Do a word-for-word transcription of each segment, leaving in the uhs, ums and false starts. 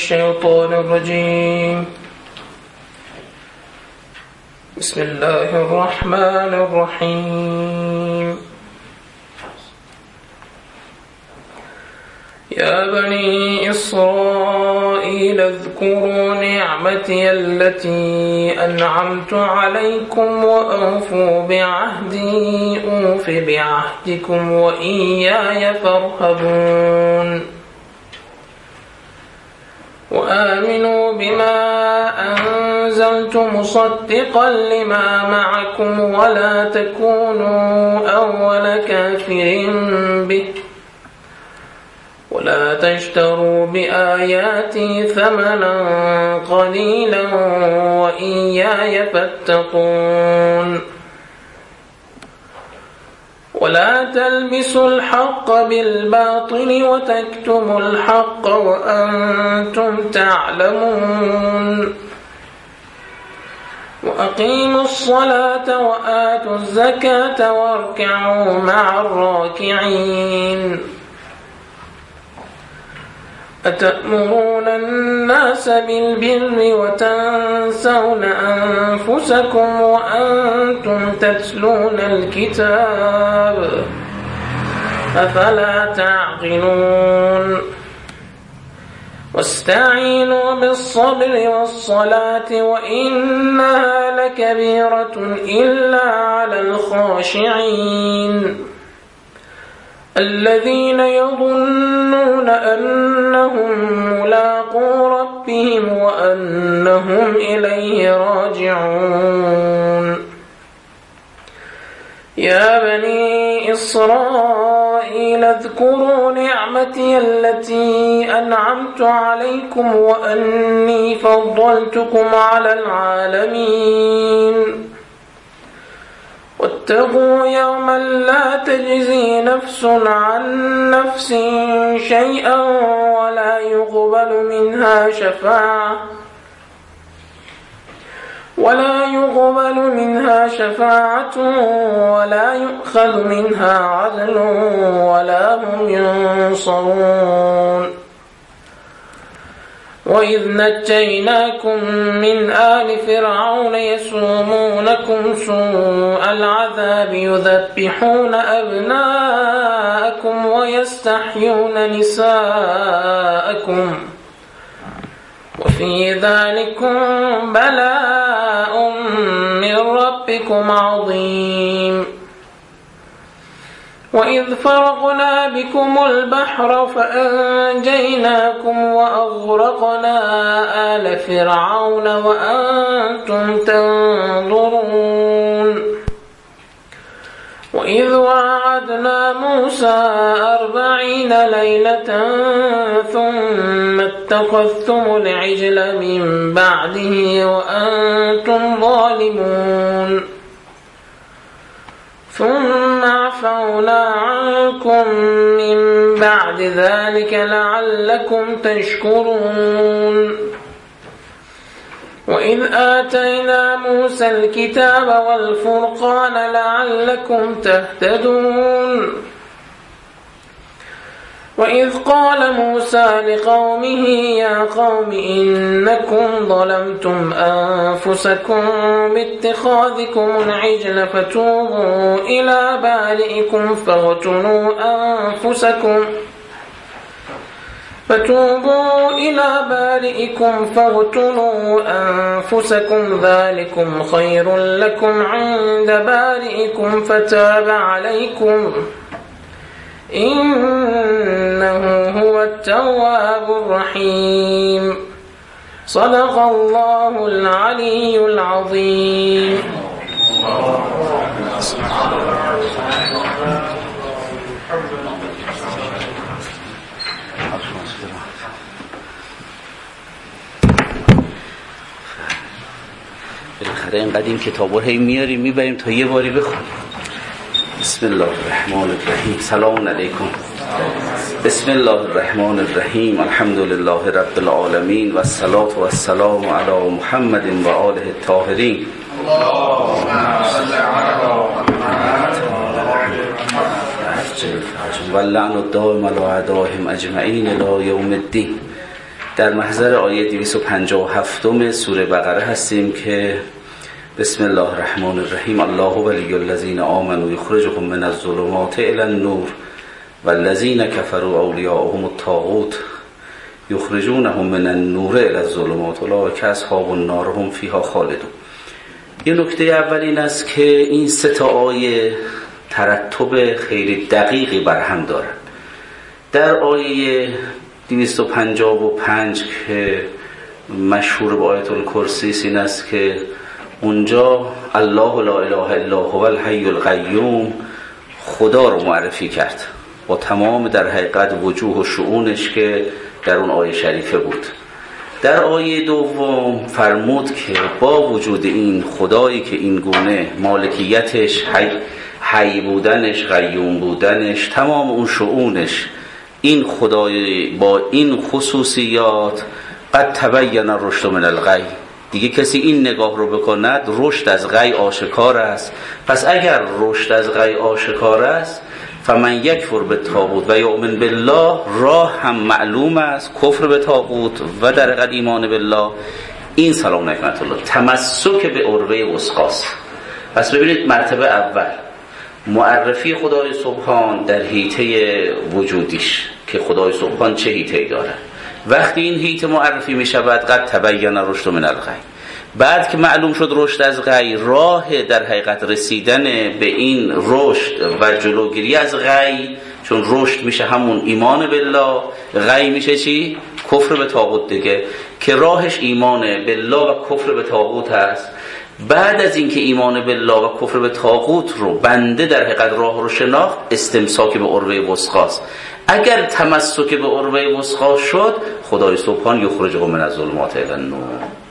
الشيطان الرجيم. بسم الله الرحمن الرحيم. يا بني إسرائيل اذكروا نعمتي التي أنعمت عليكم وأوفوا بعهدي أوف بعهدكم وإياي فارهبون. وآمنوا بما أنزلت مصدقا لما معكم ولا تكونوا أول كافر به ولا تشتروا بآياتي ثمنا قليلا وإياي فاتقون. ولا تلبسوا الحق بالباطل وتكتموا الحق وأنتم تعلمون. وأقيموا الصلاة وآتوا الزكاة واركعوا مع الراكعين. أتأمرون الناس بالبر وتنسون أنفسكم وأنتم تتلون الكتاب أفلا تعقلون. واستعينوا بالصبر والصلاة وإنها لكبيرة إلا على الخاشعين الذين يظنون أنهم ملاقو ربهم وأنهم إليه راجعون. يا بني إسرائيل اذكروا نعمتي التي أنعمت عليكم وأني فضلتكم على العالمين. واتقوا يوما لا تجزي نفس عن نفس شيئا ولا يقبل منها شفاعة ولا يقبل منها شفاعة ولا يؤخذ منها عدل ولا هم ينصرون. وإذ نجيناكم من آل فرعون يسومونكم سوء العذاب يذبحون أبناءكم ويستحيون نساءكم وفي ذلكم بلاء من ربكم عظيم. وإذ فرقنا بكم البحر فأنجيناكم وأغرقنا آل فرعون وأنتم تنظرون. وإذ وعدنا موسى أربعين ليلة ثم اتخذتم العجل من بعده وأنتم ظالمون ثم عفونا عنكم من بعد ذلك لعلكم تشكرون. وإذ آتينا موسى الكتاب والفرقان لعلكم تهتدون. وإذ قال موسى لقومه يا قوم إنكم ظلمتم أنفسكم باتخاذكم العجل فتوبوا إلى بارئكم فاقتلوا أنفسكم فتوبوا إلى بارئكم فاقتلوا أنفسكم ذلكم خير لكم عند بارئكم فتاب عليكم إنه هو التواب الرحيم. صدق الله العلي العظيم. بالاخره اینقدر این کتابو هی میاریم میبریم تا یه باری بخونیم. بسم الله الرحمن الرحیم. سلام علیکم. بسم الله الرحمن الرحیم. الحمد لله رب العالمین و الصلاة و السلام علی محمد و آله الطاهرین. اللهم صل علی محمد و لعن الدائم علی اعدائهم اجمعین الی یوم الدین. در محضر آیه دویست و پنجاه و هفت سوره بقره هستیم که بسم الله الرحمن الرحیم الله ولی الذین آمنوا یخرجهم من الظلمات الی النور والذین کفروا اولیاءهم الطاغوت یخرجونهم من النور الی الظلمات اولئک اصحاب النار هم فیها خالدون. یه نکته اول این است که این سه تا آیه ترتب خیلی دقیقی برهم دارند. در آیه دویست و پنجاه و پنج که مشهور به آیت الکرسی این است که اونجا الله لا اله الا هو الحی القیوم خدا رو معرفی کرد با تمام در حقیقت وجوه و شؤونش که در اون آیه شریفه بود. در آیه دوم فرمود که با وجود این خدایی که این گونه مالکیتش حی, حی بودنش، قیوم بودنش، تمام اون شؤونش، این خدای با این خصوصیات قد تبین الرشد من الغی، دیگه کسی این نگاه رو بکند رشد از غی آشکار است. پس اگر رشد از غی آشکار است فمن یکفر بالطاغوت و یؤمن بالله، راه هم معلوم است، کفر به طاغوت و در حقیقت ایمان بالله. این سلام نعمت الله تمسک به عروه وثقاست. پس ببینید مرتبه اول معرفی خدای سبحان در حیطه وجودیش که خدای سبحان چه حیطه‌ای داره. وقتی این حیطه معرفی می شود قد تبین الرشد من الغی، بعد که معلوم شد رشد از غی، راه در حقیقت رسیدن به این رشد و جلوگیری از غی، چون رشد میشه همون ایمان بالله، غی میشه چی؟ کفر به طاغوت دیگه، که راهش ایمان بالله و کفر به طاغوت است. بعد از اینکه ایمان بالله و کفر به طاغوت رو بنده در حقیقت راه رو شناخت، استمساک به عروه وثقاست. اگر تمسک به عروه وثقا شد خدای سبحان یخرجهم من الظلمات الی النور،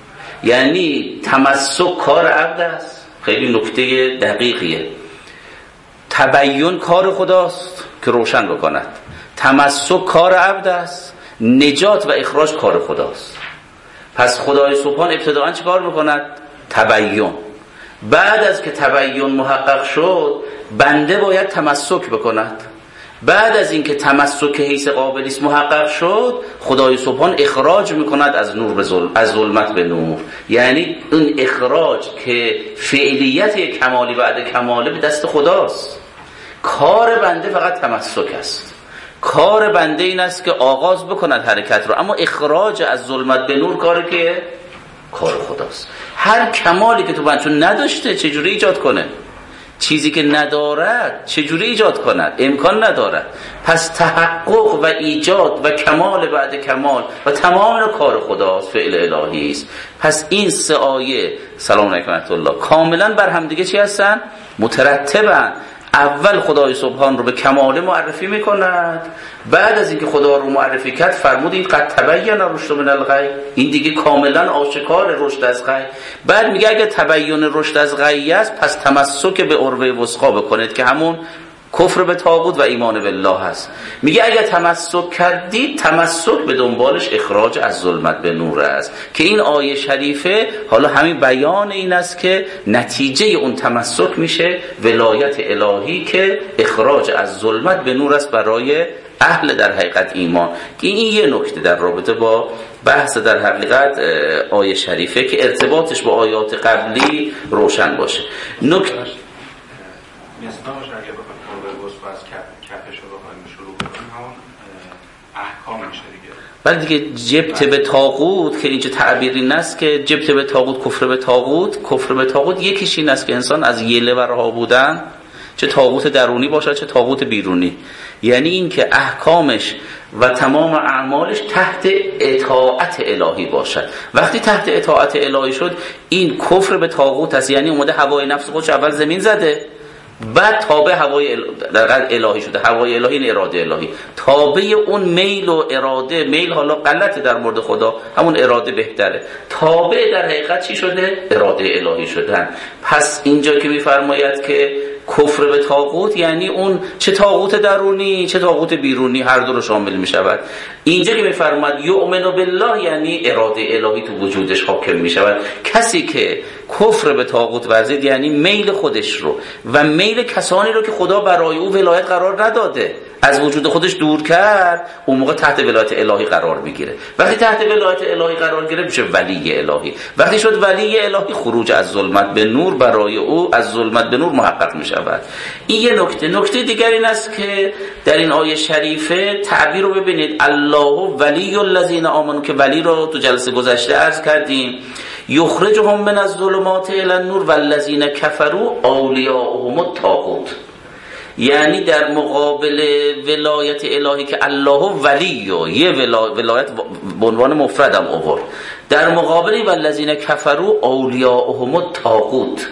یعنی تمسک کار عبد است. خیلی نکته دقیقیه. تبیین کار خداست که روشن بکند، تمسک کار عبد است، نجات و اخراج کار خداست. پس خدای سبحان ابتداءً چه کار میکند؟ تبیین. بعد از که تبیین محقق شد بنده باید تمسک بکند. بعد از اینکه تمسک حیث قابلیت محقق شد خدای سبحان اخراج میکند از نور به ظلم، از ظلمت به نور. یعنی اون اخراج که فعلیت کمالی بعد کماله به دست خداست. کار بنده فقط تمسک است. کار بنده این است که آغاز بکند حرکت رو، اما اخراج از ظلمت به نور کار که کار خداست. هر کمالی که تو بند چون نداشته چجوری ایجاد کنه؟ چیزی که ندارد چجوری ایجاد کند؟ امکان ندارد. پس تحقق و ایجاد و کمال بعد کمال و تمام کار خداست، فعل الهی است. پس این سه آیه سلام علیکم ورحمت الله کاملا بر هم دیگه چی هستن؟ مترتبن. اول خدای سبحان رو به کمال معرفی میکند، بعد از اینکه خدا رو معرفی کرد فرمود این قد تبین الرشد من الغی، این دیگه کاملا آشکار رشد از غی. بعد میگه اگه تبین رشد از غی است پس تمسک به عروه وثقا بکنید که همون کفر به طاغوت و ایمان بالله هست. میگه اگر تمسک کردید تمسک به دنبالش اخراج از ظلمت به نور است، که این آیه شریفه حالا همین بیان این است که نتیجه اون تمسک میشه ولایت الهی که اخراج از ظلمت به نور است برای اهل در حقیقت ایمان. این یه نکته در رابطه با بحث در حقیقت آیه شریفه که ارتباطش با آیات قبلی روشن باشه. نکته بعد دیگه جبت به طاغوت که اینجا تعبیر این است که جبت به طاغوت کفر به طاغوت. کفر به طاغوت یکیش این است که انسان از یله و رها بودن، چه طاغوت درونی باشد چه طاغوت بیرونی، یعنی این که احکامش و تمام اعمالش تحت اطاعت الهی باشد. وقتی تحت اطاعت الهی شد این کفر به طاغوت است، یعنی اومده هوای نفس خودش اول زمین زده، بعد تابع هوای در الهی شده. هوای الهی این اراده الهی، تابع اون میل و اراده. میل حالا غلطه در مورد خدا، همون اراده بهتره. تابع در حقیقت چی شده؟ اراده الهی شدن. پس اینجا که میفرماید که کفر به طاغوت یعنی اون چه طاغوت درونی چه طاغوت بیرونی هر دو رو شامل می شود. اینجا که میفرماید یؤمن بالله یعنی اراده الهی تو وجودش حاکم می شود. کسی که کفر به طاغوت ورزید یعنی میل خودش رو و میل کسانی رو که خدا برای او ولایت قرار نداده از وجود خودش دور کرد، اون موقع تحت ولایت الهی قرار میگیره. وقتی تحت ولایت الهی قرار گرفت میشه ولی الهی. وقتی شد ولی الهی، خروج از ظلمت به نور برای او از ظلمت به نور محقق میشود. این یه نکته. نکته دیگر این است که در این آیه شریفه تعبیر رو ببینید، الله ولی الذین آمنو، که ولی رو تو جلسه گذشته عرض کردیم، یخرجهم من الظلمات الی النور والذین کفروا اولیاءهم الطاغوت. یعنی در مقابل ولایت الهی که الله ولی و یه ولایت به عنوان مفردم آورد، در مقابل والذین کفروا اولیاءهم الطاغوت،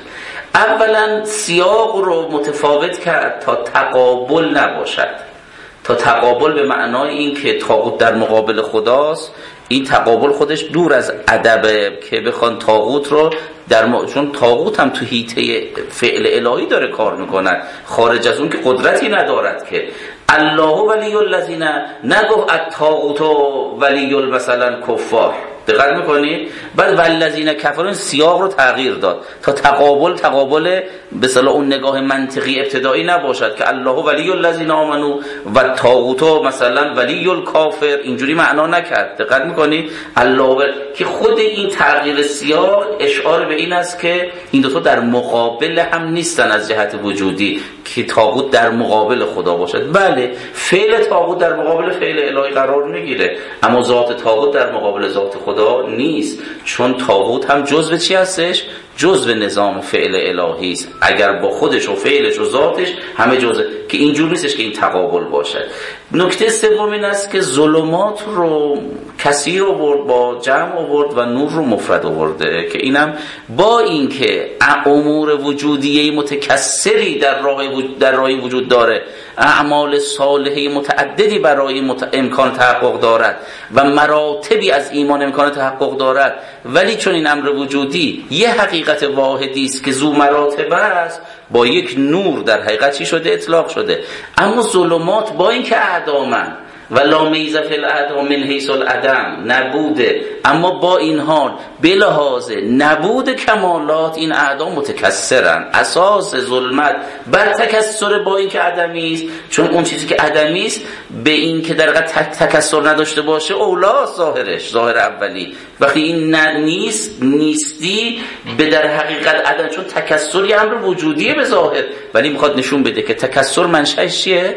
اولا سیاق رو متفاوت کرد تا تقابل نباشد، تا تقابل به معنای این که طاغوت در مقابل خداست. این تقابل خودش دور از ادب که بخوان طاغوت رو در م... چون طاغوت هم تو حیطه فعل الهی داره کار میکنه، خارج از اون که قدرتی ندارد. که الله ولی الذین، نگفت الطاغوت ولی مثلا کفار، دقت میکنید؟ بعد والذین کفروا سیاق رو تغییر داد تا تقابل تقابل به اصطلاح اون نگاه منطقی ابتدایی نباشد که الله ولی الذین آمنو و طاغوت مثلا ولی الکافر، اینجوری معنا نکرد. دقت میکنید؟ الله ولی... که خود این تغییر سیاق اشاره به این است که این دو تا در مقابل هم نیستن از جهت وجودی که طاغوت در مقابل خدا باشد. بله، فعل طاغوت در مقابل فعل الهی قرار میگیره، اما ذات طاغوت در مقابل ذات خدا نیست، چون طاغوت هم جزء چی هستش؟ جزء نظام فعل الهی است. اگر با خودش و فعلش و ذاتش همه جزء، که اینجور نیستش که این تقابل باشد. نکته سوم این است که ظلمات رو کثیر آورد با جمع آورد و نور رو مفرد آورده، که اینم با اینکه امور وجودیه متکثری در راه در راه وجود داره، اعمال صالحه متعددی برای مت... امکان تحقق دارد و مراتبی از ایمان امکان تحقق دارد، ولی چون این امر وجودی یه حقیقت واحدی است که ذو مراتب است، با یک نور در حقیقت چی شده؟ اطلاق شده. اما ظلمات با اینکه اعدامن و لا میز فی الاعدام من حیث العدم، نبوده، اما با این حال به لحاظ نبود کمالات این اعدام متکثرن. اساس ظلمت بر تکثر با اینکه عدمی است، چون اون چیزی که عدمی است به این که در حقیقت تکثر نداشته باشه اولا ظاهرش، ظاهر اولی. وقتی این نیست، نیستی به در حقیقت عدم، چون تکثر یه امر وجودیه به ظاهر، ولی میخواد نشون بده که تکثر منشأش چیه؟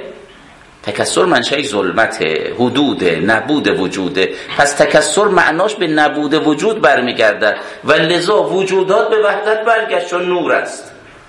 تکثر منشأ ظلمت، حدود نبود وجوده. پس تکثر معناش به نبود وجود برمیگرده و لذا وجودات به وحدت برگشت چون نور است.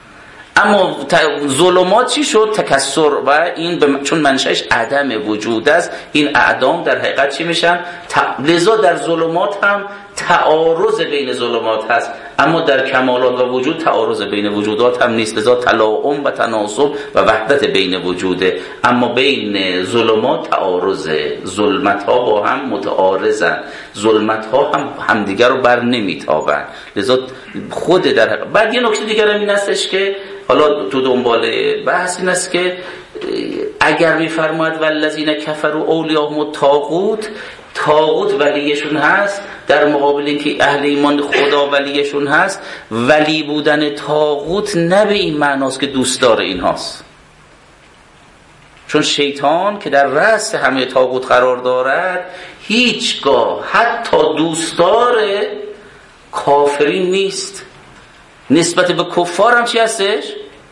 اما ظلمات چی شد؟ تکثر، و این ب... چون منشأش عدم وجود است، این اعدام در حقیقت چی میشن؟ ت... لذا در ظلمات هم تعارض بین ظلمات هست، اما در کمالات و وجود تعارض بین وجودات هم نیست. لذا تلاؤم و تناسب و وحدت بین وجوده، اما بین ظلمات تعارض، ظلمت ها با هم متعارضن، ظلمت ها هم همدیگر رو بر نمیتابن. لذا خود در حقیقت. بعد یه نکته دیگر هم این هستش که حالا تو دنبال بحث این است که اگر میفرماید والذین کفروا اولیاءهم الطاغوت، طاغوت ولیشون هست، در مقابل اینکه اهل ایمان خدا ولیشون هست، ولی بودن طاغوت نه به این معناست که دوستدار اینهاست، چون شیطان که در رأس همه طاغوت قرار دارد هیچگاه حتی دوستدار کافرین نیست. نسبت به کفار هم چی هستش؟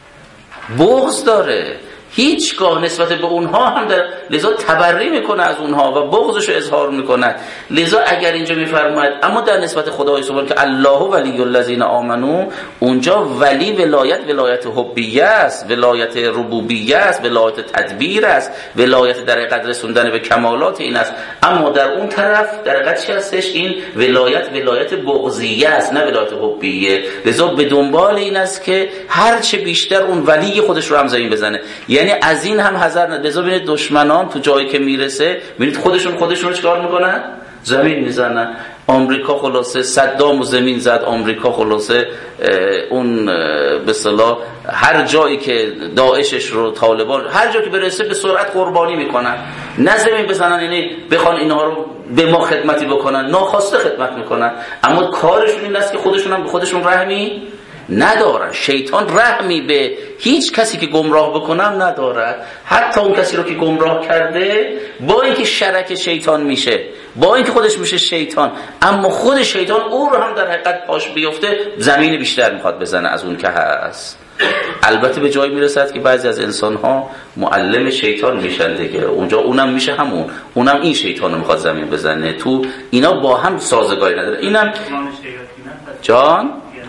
بغض داره. هیچگاه نسبت به اونها هم در لذا تبری میکنه از اونها و بغضش رو اظهار میکنه. لذا اگر اینجا میفرماید اما در نسبت خدای سبحانه که الله ولی الذین آمنو، اونجا ولی ولایت ولایت حبیه است، ولایت ربوبیه است، ولایت تدبیر است، ولایت در حقیقت رسوندن به کمالات این است. اما در اون طرف در حقیقت چی هستش؟ این ولایت ولایت بغضیه است، نه ولایت حبیه. لذا به دنبال این است که هر چه بیشتر اون ولی خودش رو هم زمین بزنه. یعنی از این هم حذر نداره. لذا ببینید دشمنان تو جایی که میرسه ببینید خودشون خودشون رو چیکار میکنن؟ زمین میزنن. آمریکا خلاصه صدام و زمین زد. آمریکا خلاصه اون به اصطلاح هر جایی که داعشش رو طالبان هر جایی که برسه به سرعت قربانی میکنن. نه زمین بزنن، یعنی بخوان اینها رو به ما خدمتی بکنن، ناخواسته خدمت میکنن. اما کارشون این است که خودشون هم به خودشون رحمی ندارن. شیطان رحمی به هیچ کسی که گمراه بکنم ندارد، حتی اون کسی رو که گمراه کرده با اینکه شرک شیطان میشه، با اینکه خودش میشه شیطان، اما خود شیطان او رو هم در حقیقت پاش بیفته زمین بیشتر میخواد بزنه از اون که هست. البته به جایی میرسد که بعضی از انسان ها معلم شیطان میشن دیگه، اونجا اونم میشه همون، اونم این شیطان رو میخواد زمین بزنه. تو اینا با هم سازگاری نداره. اینم جان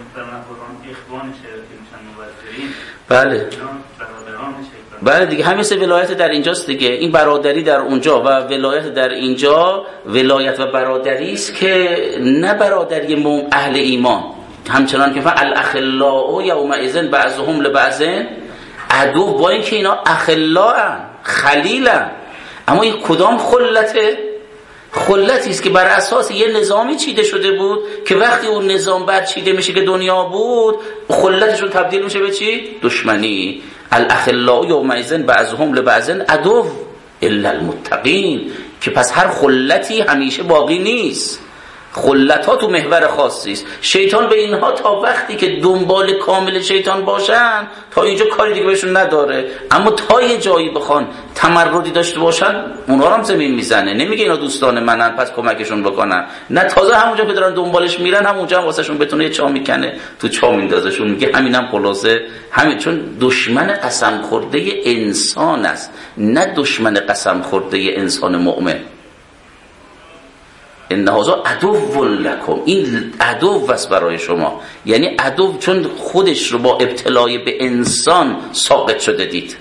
بله بله دیگه، همین سه ولایت در اینجاست دیگه. این برادری در اونجا و ولایت در اینجا، ولایت و برادری است که نه برادری اهل ایمان، همچنان که فعل الاخلاء یومئذ بعضهم لبعض عدو، با اینکه اینا اخلاءن خلیلن، اما این کدام خلته؟ خلتی است که بر اساس یه نظامی چیده شده بود که وقتی اون نظام بر چیده میشه که دنیا بود، خلتشون تبدیل میشه به چی؟ دشمنی. الاخلاء یومئذ بعضهم لبعض عدو الا المتقین، که پس هر خلتی همیشه باقی نیست. خلت ها تو محور خاصی است. شیطان به اینها تا وقتی که دنبال کامل شیطان باشن تا اینجا کاری دیگه بهشون نداره، اما تا یه جایی بخوان تمردی داشته باشن اونها هم زمین میزنه. نمیگه اینا دوستان منن پس کمکشون بکنن، نه، تازه همونجا که دارن دنبالش میرن همونجا هم واسهشون بتونه یه چا میکنه تو چا میندازشون. میگه همینم خلاصه همین، چون دشمن قسم خورده انسان است، نه دشمن قسم خورده انسان مؤمن. ان هذا عدو لکم، این عدو است برای شما، یعنی عدو چون خودش رو با ابتلای به انسان ساقط شده دید.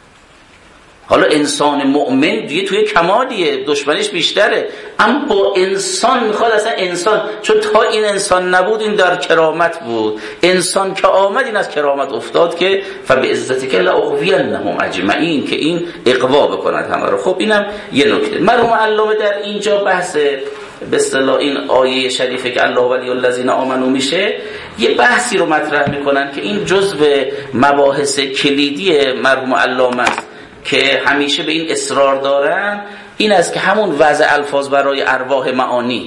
حالا انسان مؤمن دیگه توی کمالیه، دشمنش بیشتره، اما با انسان میخواد اصلا انسان، چون تا این انسان نبود این در کرامت بود، انسان که آمد این از کرامت افتاد که فبعزتک لاغوینهم اجمعین، که این اغوا بکند همه رو. خب اینم یه نکته. مرحوم علامه در اینجا بحث به اصطلاح این آیه شریفه که الله ولی الذین آمنوا میشه، یه بحثی رو مطرح میکنن که این جزء مباحث کلیدی مرحوم علامه است که همیشه به این اصرار دارن. این است که همون وضع الفاظ برای ارواح معانی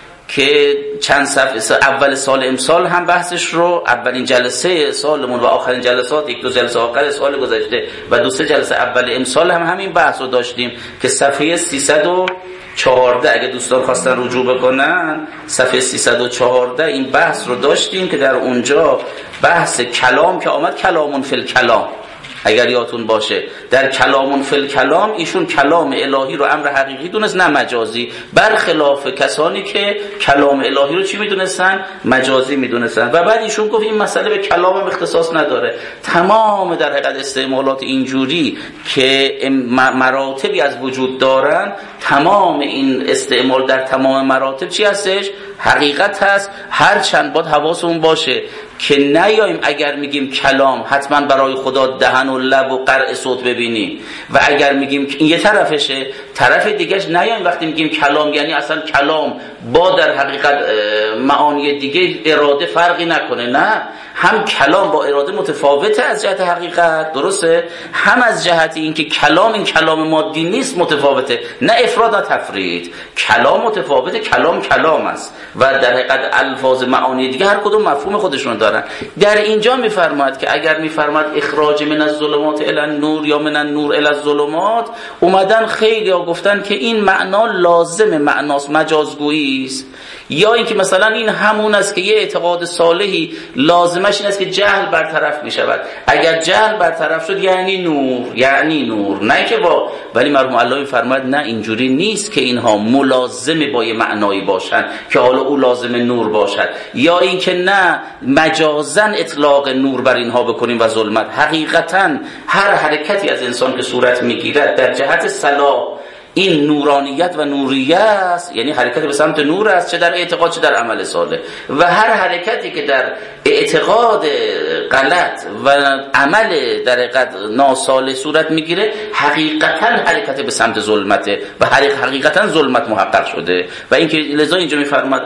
که چند صفحه اول سال امسال هم بحثش رو، اولین جلسه سالمون و آخرین جلسات، یک دو جلسه آخر سال گذشته و دو سه جلسه اول امسال هم همین بحث رو داشتیم که صفحه سیصد و چهارده اگه دوستان خواستن رجوع بکنن، صفحه سیصد و چهارده این بحث رو داشتیم که در اونجا بحث کلام که آمد، کلامون فی الکلام، اگر یادتون باشه در کلامون فی الکلام ایشون کلام الهی رو امر حقیقی دونست نه مجازی، برخلاف کسانی که کلام الهی رو چی میدونستن؟ مجازی میدونستن. و بعد ایشون گفت این مسئله به کلام هم اختصاص نداره، تمام در حقیقت استعمالات اینجوری که مراتبی از وجود دارن، تمام این استعمال در تمام مراتب چی هستش؟ حقیقت هست. هر چند باید حواسمون باشه که نیاییم اگر میگیم کلام حتما برای خدا دهن و لب و قرع صوت ببینیم، و اگر میگیم این یه طرفشه، طرف دیگهش نیاییم وقتی میگیم کلام یعنی اصلا کلام با در حقیقت معانی دیگه اراده فرقی نکنه. نه، هم کلام با اراده متفاوته از جهت حقیقت، درسته، هم از جهت اینکه کلام این کلام مادی نیست متفاوته، نه افراد نه تفرید، کلام متفاوته، کلام کلام است و در حقیقت الفاظ معانی دیگه هر کدوم مفهوم خودشون دارن. در اینجا میفرماید که اگر میفرماید اخراج من الظلمات الی النور یا من النور الی الظلمات، اومدن خیلی ها گفتن که این معنا لازم معناست، مجازگویی است، یا اینکه مثلا این همون است که یه اعتقاد صالحی لازمش این است که جهل برطرف می شود، اگر جهل برطرف شد یعنی نور، یعنی نور، نه که با. ولی مرحوم علامه فرماید نه، اینجوری نیست که اینها ملازم با یه معنایی باشن که حالا او لازم نور باشد، یا اینکه نه مجازا اطلاق نور بر اینها بکنیم و ظلمت. حقیقتا هر حرکتی از انسان که صورت میگیرد در جهت صلاح این نورانیت و نوریه است، یعنی حرکت به سمت نور است، چه در اعتقاد چه در عمل صالح، و هر حرکتی که در اعتقاد غلط و عمل در حقیقت ناصالح صورت میگیره حقیقتا حرکت به سمت ظلمته و حقیقتا ظلمت محقق شده. و اینکه لذا اینجا میفرماد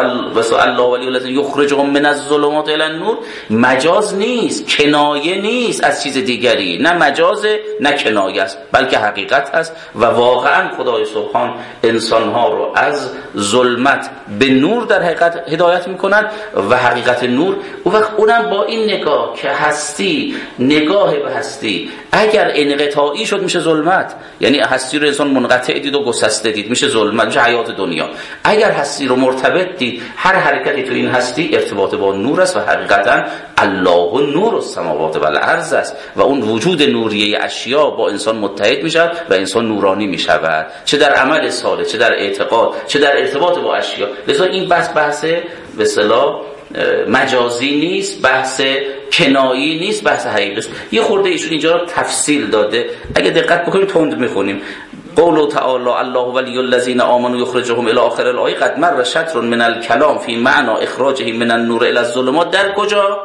الله ولی الذین یخرجهم من الظلمات الی النور، مجاز نیست، کنایه نیست از چیز دیگری، نه مجاز نه کنایه است، بلکه حقیقت است و واقعا واقعا خدای سبحان انسانها رو از ظلمت به نور در حقیقت هدایت میکنن و حقیقت نور. اون وقت اونم با این نگاه که هستی، نگاه به هستی اگر انقطاعی شد میشه ظلمت، یعنی هستی رو انسان منقطع دید و گسسته دید میشه ظلمت، میشه حیات دنیا. اگر هستی رو مرتبط دید، هر حرکتی تو این هستی ارتباط با نور است و حقیقتا الله نور السماوات و الارض است و اون وجود نوریه اشیا با انسان متحد میشه و انسان نورانی میشود، چه در عمل صالح، چه در اعتقاد، چه در ارتباط با اشیا. لذا این بحث بحث به اصطلاح مجازی نیست، بحث کنایی نیست، بحث حقیقی است. یه خورده ایشون اینجا رو تفصیل داده، اگه دقت بکنیم تند میخونیم. قول تعالی الله ولی الذین آمنوا یخرجهم الی آخر الآیه قد مر شطر من الکلام فی معنی اخراجه من النور الی الظلمات. در کجا؟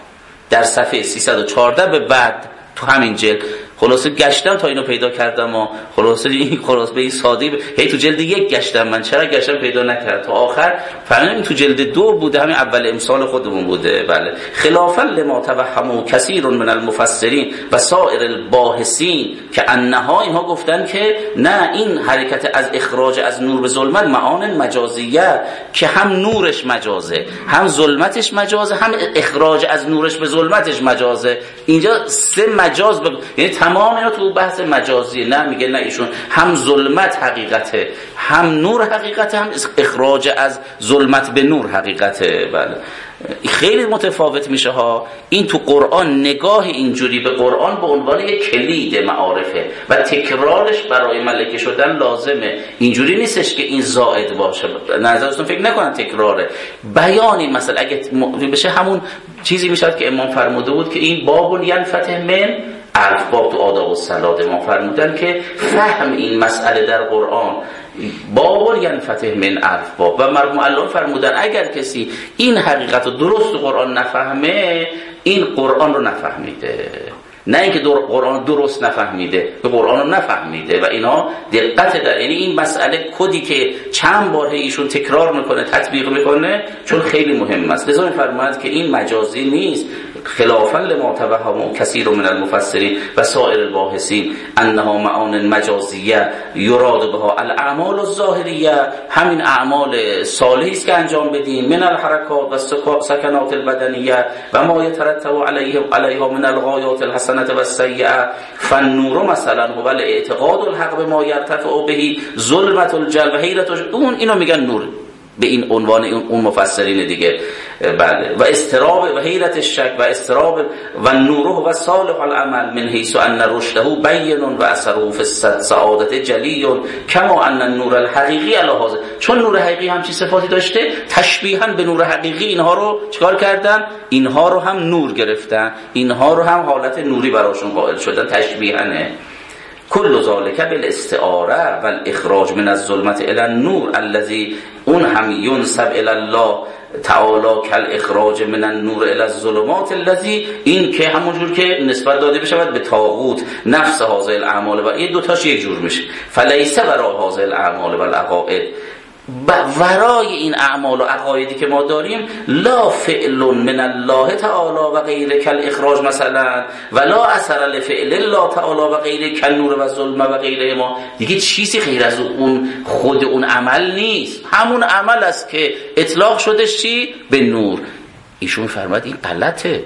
در صفحه سیصد و چهارده به بعد تو همین جلد. خلاصه گشتم تا اینو پیدا کردم و خلاصه این خلاصه به این سادی ب... هی تو جلد یک گشتم من، چرا گشتم پیدا نکرد تا آخر فهمیدم تو جلد دو بوده، همین اول امسال خودمون بوده. بله، خلافا لما توهموا کثیر من المفسرین و سایر الباحثین که انها، اینها گفتن که نه، این حرکت از اخراج از نور به ظلمت معان مجازیه که هم نورش مجازه، هم ظلمتش مجازه، هم اخراج از نورش به ظلمتش مجازه. اینجا سه مجاز ب... یعنی تمام اینا تو بحث مجازی. نه میگه نه، ایشون هم ظلمت حقیقته، هم نور حقیقته، هم اخراج از ظلمت به نور حقیقته. بله، خیلی متفاوت میشه ها. این تو قرآن نگاه اینجوری به قرآن به عنوان یک کلید معارفه و تکرارش برای ملکه شدن لازمه. اینجوری نیستش که این زائد باشه، نظرتون فکر نکنن تکراره. بیان این مسئله اگه بشه همون چیزی میشد که امام فرموده بود که این باب ینفتح من الف باب تو آداب الصلاة. ما فرمودن که فهم این مسئله در قرآن باب ینفتح من الف باب و مرحوم علامه فرمودن اگر کسی این حقیقت رو درست تو قرآن نفهمه، این قرآن رو نفهمیده. نه اینکه در قرآن درست نفهمیده، به قرآن رو نفهمیده. و اینا دقت در، یعنی این مسئله کدی که چند بار ایشون تکرار میکنه، تطبیق میکنه، چون خیلی مهم است. لذا فرماید که این مجازی نیست. خلافا لما توهم کثیر من المفسرین و سایر الباحثین انها معان مجازیه یراد بها الاعمال الظاهریه، همین اعمال صالحی است که انجام بدیم، من الحرکات و سکنات البدنیه و ما یترتب علیه علیها من الغایات الحسنه و السیئه. فالنور مثلا هو الاعتقاد الحق بما یرتفع به ظلمت الجل و حیرت. اون اینو میگن نور به این عنوان اون مفسرین دیگه. بله، و استراب و حیرت الشک و استراب و نوره و صالح العمل من حیث ان رشده بین و اثره فی السعادت جلی کما ان النور الحقیقی علی هذا. چون نور حقیقی همچین صفاتی داشته، تشبیها به نور حقیقی اینها رو چیکار کردن؟ اینها رو هم نور گرفتن، اینها رو هم حالت نوری براشون قائل شدن، تشبیهانه. کل ذالک بالاستعاره و الاخراج من الظلمت الی النور الذی، اون هم ینسب الی الله تعالی کل اخراج من النور الی الظلمات الذی، این که همونجور که نسبت داده بشه به طاغوت نفس هذه الاعمال، و این دو تاش یک جور میشه. فلیس برای هذه الاعمال و العقائد، ورای این اعمال و عقایدی که ما داریم، لا فعل من الله تعالی و غیر کل اخراج مثلا، ولا اثر لفعل الله تعالی و غیر کل نور و ظلم و غیره. ما دیگه چیزی غیر از اون خود اون عمل نیست، همون عمل است که اطلاق شدش چی؟ به نور. ایشون فرمود این غلطه،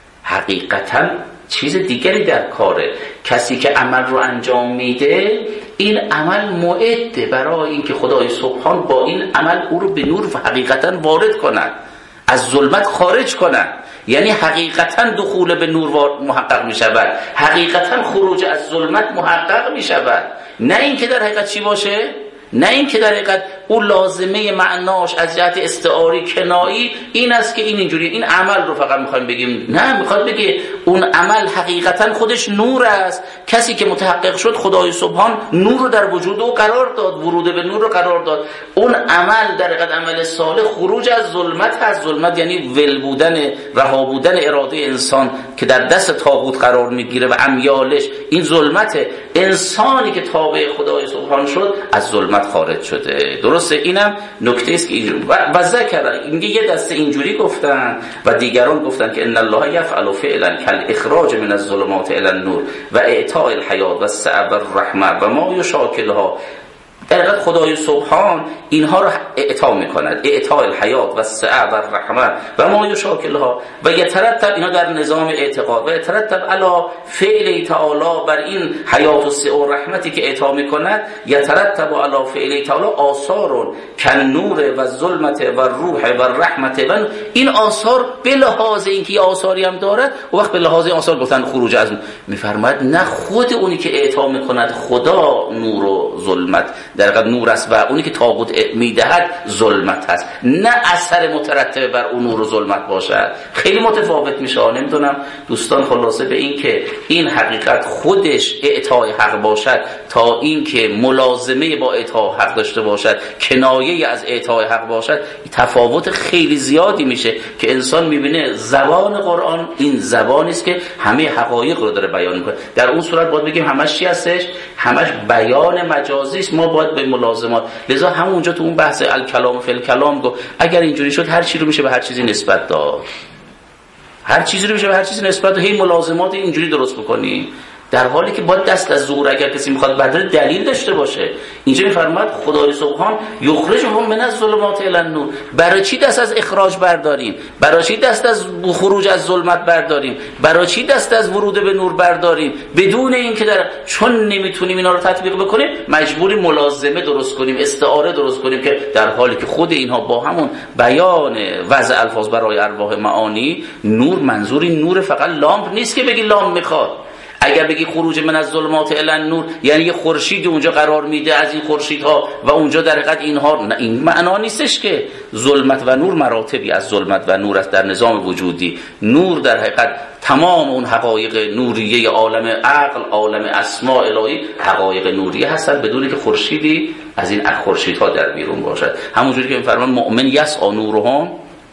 حقیقتا چیز دیگری در کاره. کسی که عمل رو انجام میده، این عمل معده برای اینکه خدای سبحان با این عمل او رو به نور و حقیقتا وارد کنن، از ظلمت خارج کنن. یعنی حقیقتا دخول به نور محقق می شود، حقیقتا خروج از ظلمت محقق می شود. نه اینکه در حقیقت چی باشه؟ نه این که در حقیقت اون لازمه معناش از جهت استعاری کنایی این است که این اینجوری، این عمل رو فقط میخوایم بگیم. نه، میخواد بگه اون عمل حقیقتا خودش نور است. کسی که متحقق شد خدای سبحان نور رو در وجود او قرار داد، ورود به نور رو قرار داد. اون عمل در حقیقت عمل صالح خروج از ظلمت هست. ظلمت یعنی ول بودن، رها بودن اراده انسان که در دست طاغوت قرار میگیره و امیالش، این ظلمته. انسانی که تابع خدای سبحان شد از ظلمت خارج شده. درسته؟ اینم نکته است که و, و ذکر اینگه یه دسته اینجوری گفتن و دیگران گفتن که ان الله یفعل فعلا کالاخراج من الظلمات الی النور و اعطاء الحیات و السعه و الرحمه و ما یشاکلها. در خدای سبحان اینها رو اعطا میکند، اعطاء الحیات و السعه و الرحمه و ما یشاکلها و یترتب اینا در نظام اعتقاد و یترتب علی فعل تعالی بر این حیات و سعه و رحمتی که اعطا میکند یترتب علی فعل تعالی آثار کالنور و الظلمت و الروح و الرحمت و این آثار به لحاظ اینکه آثاری هم دارد و وقت به لحاظ آثار گفتن خروج از میفرماید نه خود اونی که اعطا میکند خدا نور و ظلمت در حقیقت نور است و اونی که طاغوت میدهد ظلمت هست، نه اثر مترتب بر اون نور و ظلمت باشد. خیلی متفاوت میشه. نمیدونم دوستان خلاصه به این که این حقیقت خودش اعطای حق باشد تا این که ملازمه با اعطای حق داشته باشد، کنایه از اعطای حق باشد، تفاوت خیلی زیادی میشه که انسان میبینه زبان قرآن این زبانی است که همه حقایق رو داره بیان میکنه. در اون صورت باید بگیم همش چی هستش؟ همش بیان مجازی است. ما باید به ملازمات، لذا همونجا تو اون بحث الکلام فی الکلام گفت اگر اینجوری شد هر چیزی رو میشه به هر چیزی نسبت داد، هر چیزی رو میشه به هر چیزی نسبت داد، هی ملازمات اینجوری درست بکنی، در حالی که با دست از زور اگر کسی میخواد بدل دلیل داشته باشه. اینجا میفرماید خدای سبحان یخرجهم من الظلمات الی النور. برای چی دست از اخراج برداریم؟ برای چی دست از خروج از ظلمت برداریم؟ برای چی دست از ورود به نور برداریم؟ بدون اینکه در چون نمیتونیم اینا رو تطبیق بکنیم مجبوری ملازمه درست کنیم، استعاره درست کنیم، که در حالی که خود اینها با همون بیان وضع الفاظ برای ارواح معانی، نور منظوری نور فقط لامپ نیست که بگی لامپ میخواد. اگر بگی خروج من از ظلمات الی النور یعنی یه خورشید اونجا قرار میده از این خورشیدها و اونجا در حقیقت اینها، نه، این معنا نیستش که ظلمت و نور مراتبی از ظلمت و نور است در نظام وجودی. نور در حقیقت تمام اون حقایق نوریه عالم عقل، عالم اسماء الهی حقایق نوریه هستند بدون که خورشیدی از این خورشیدها در بیرون باشد. همونجوری که میفرمان مؤمن یسعی نورهم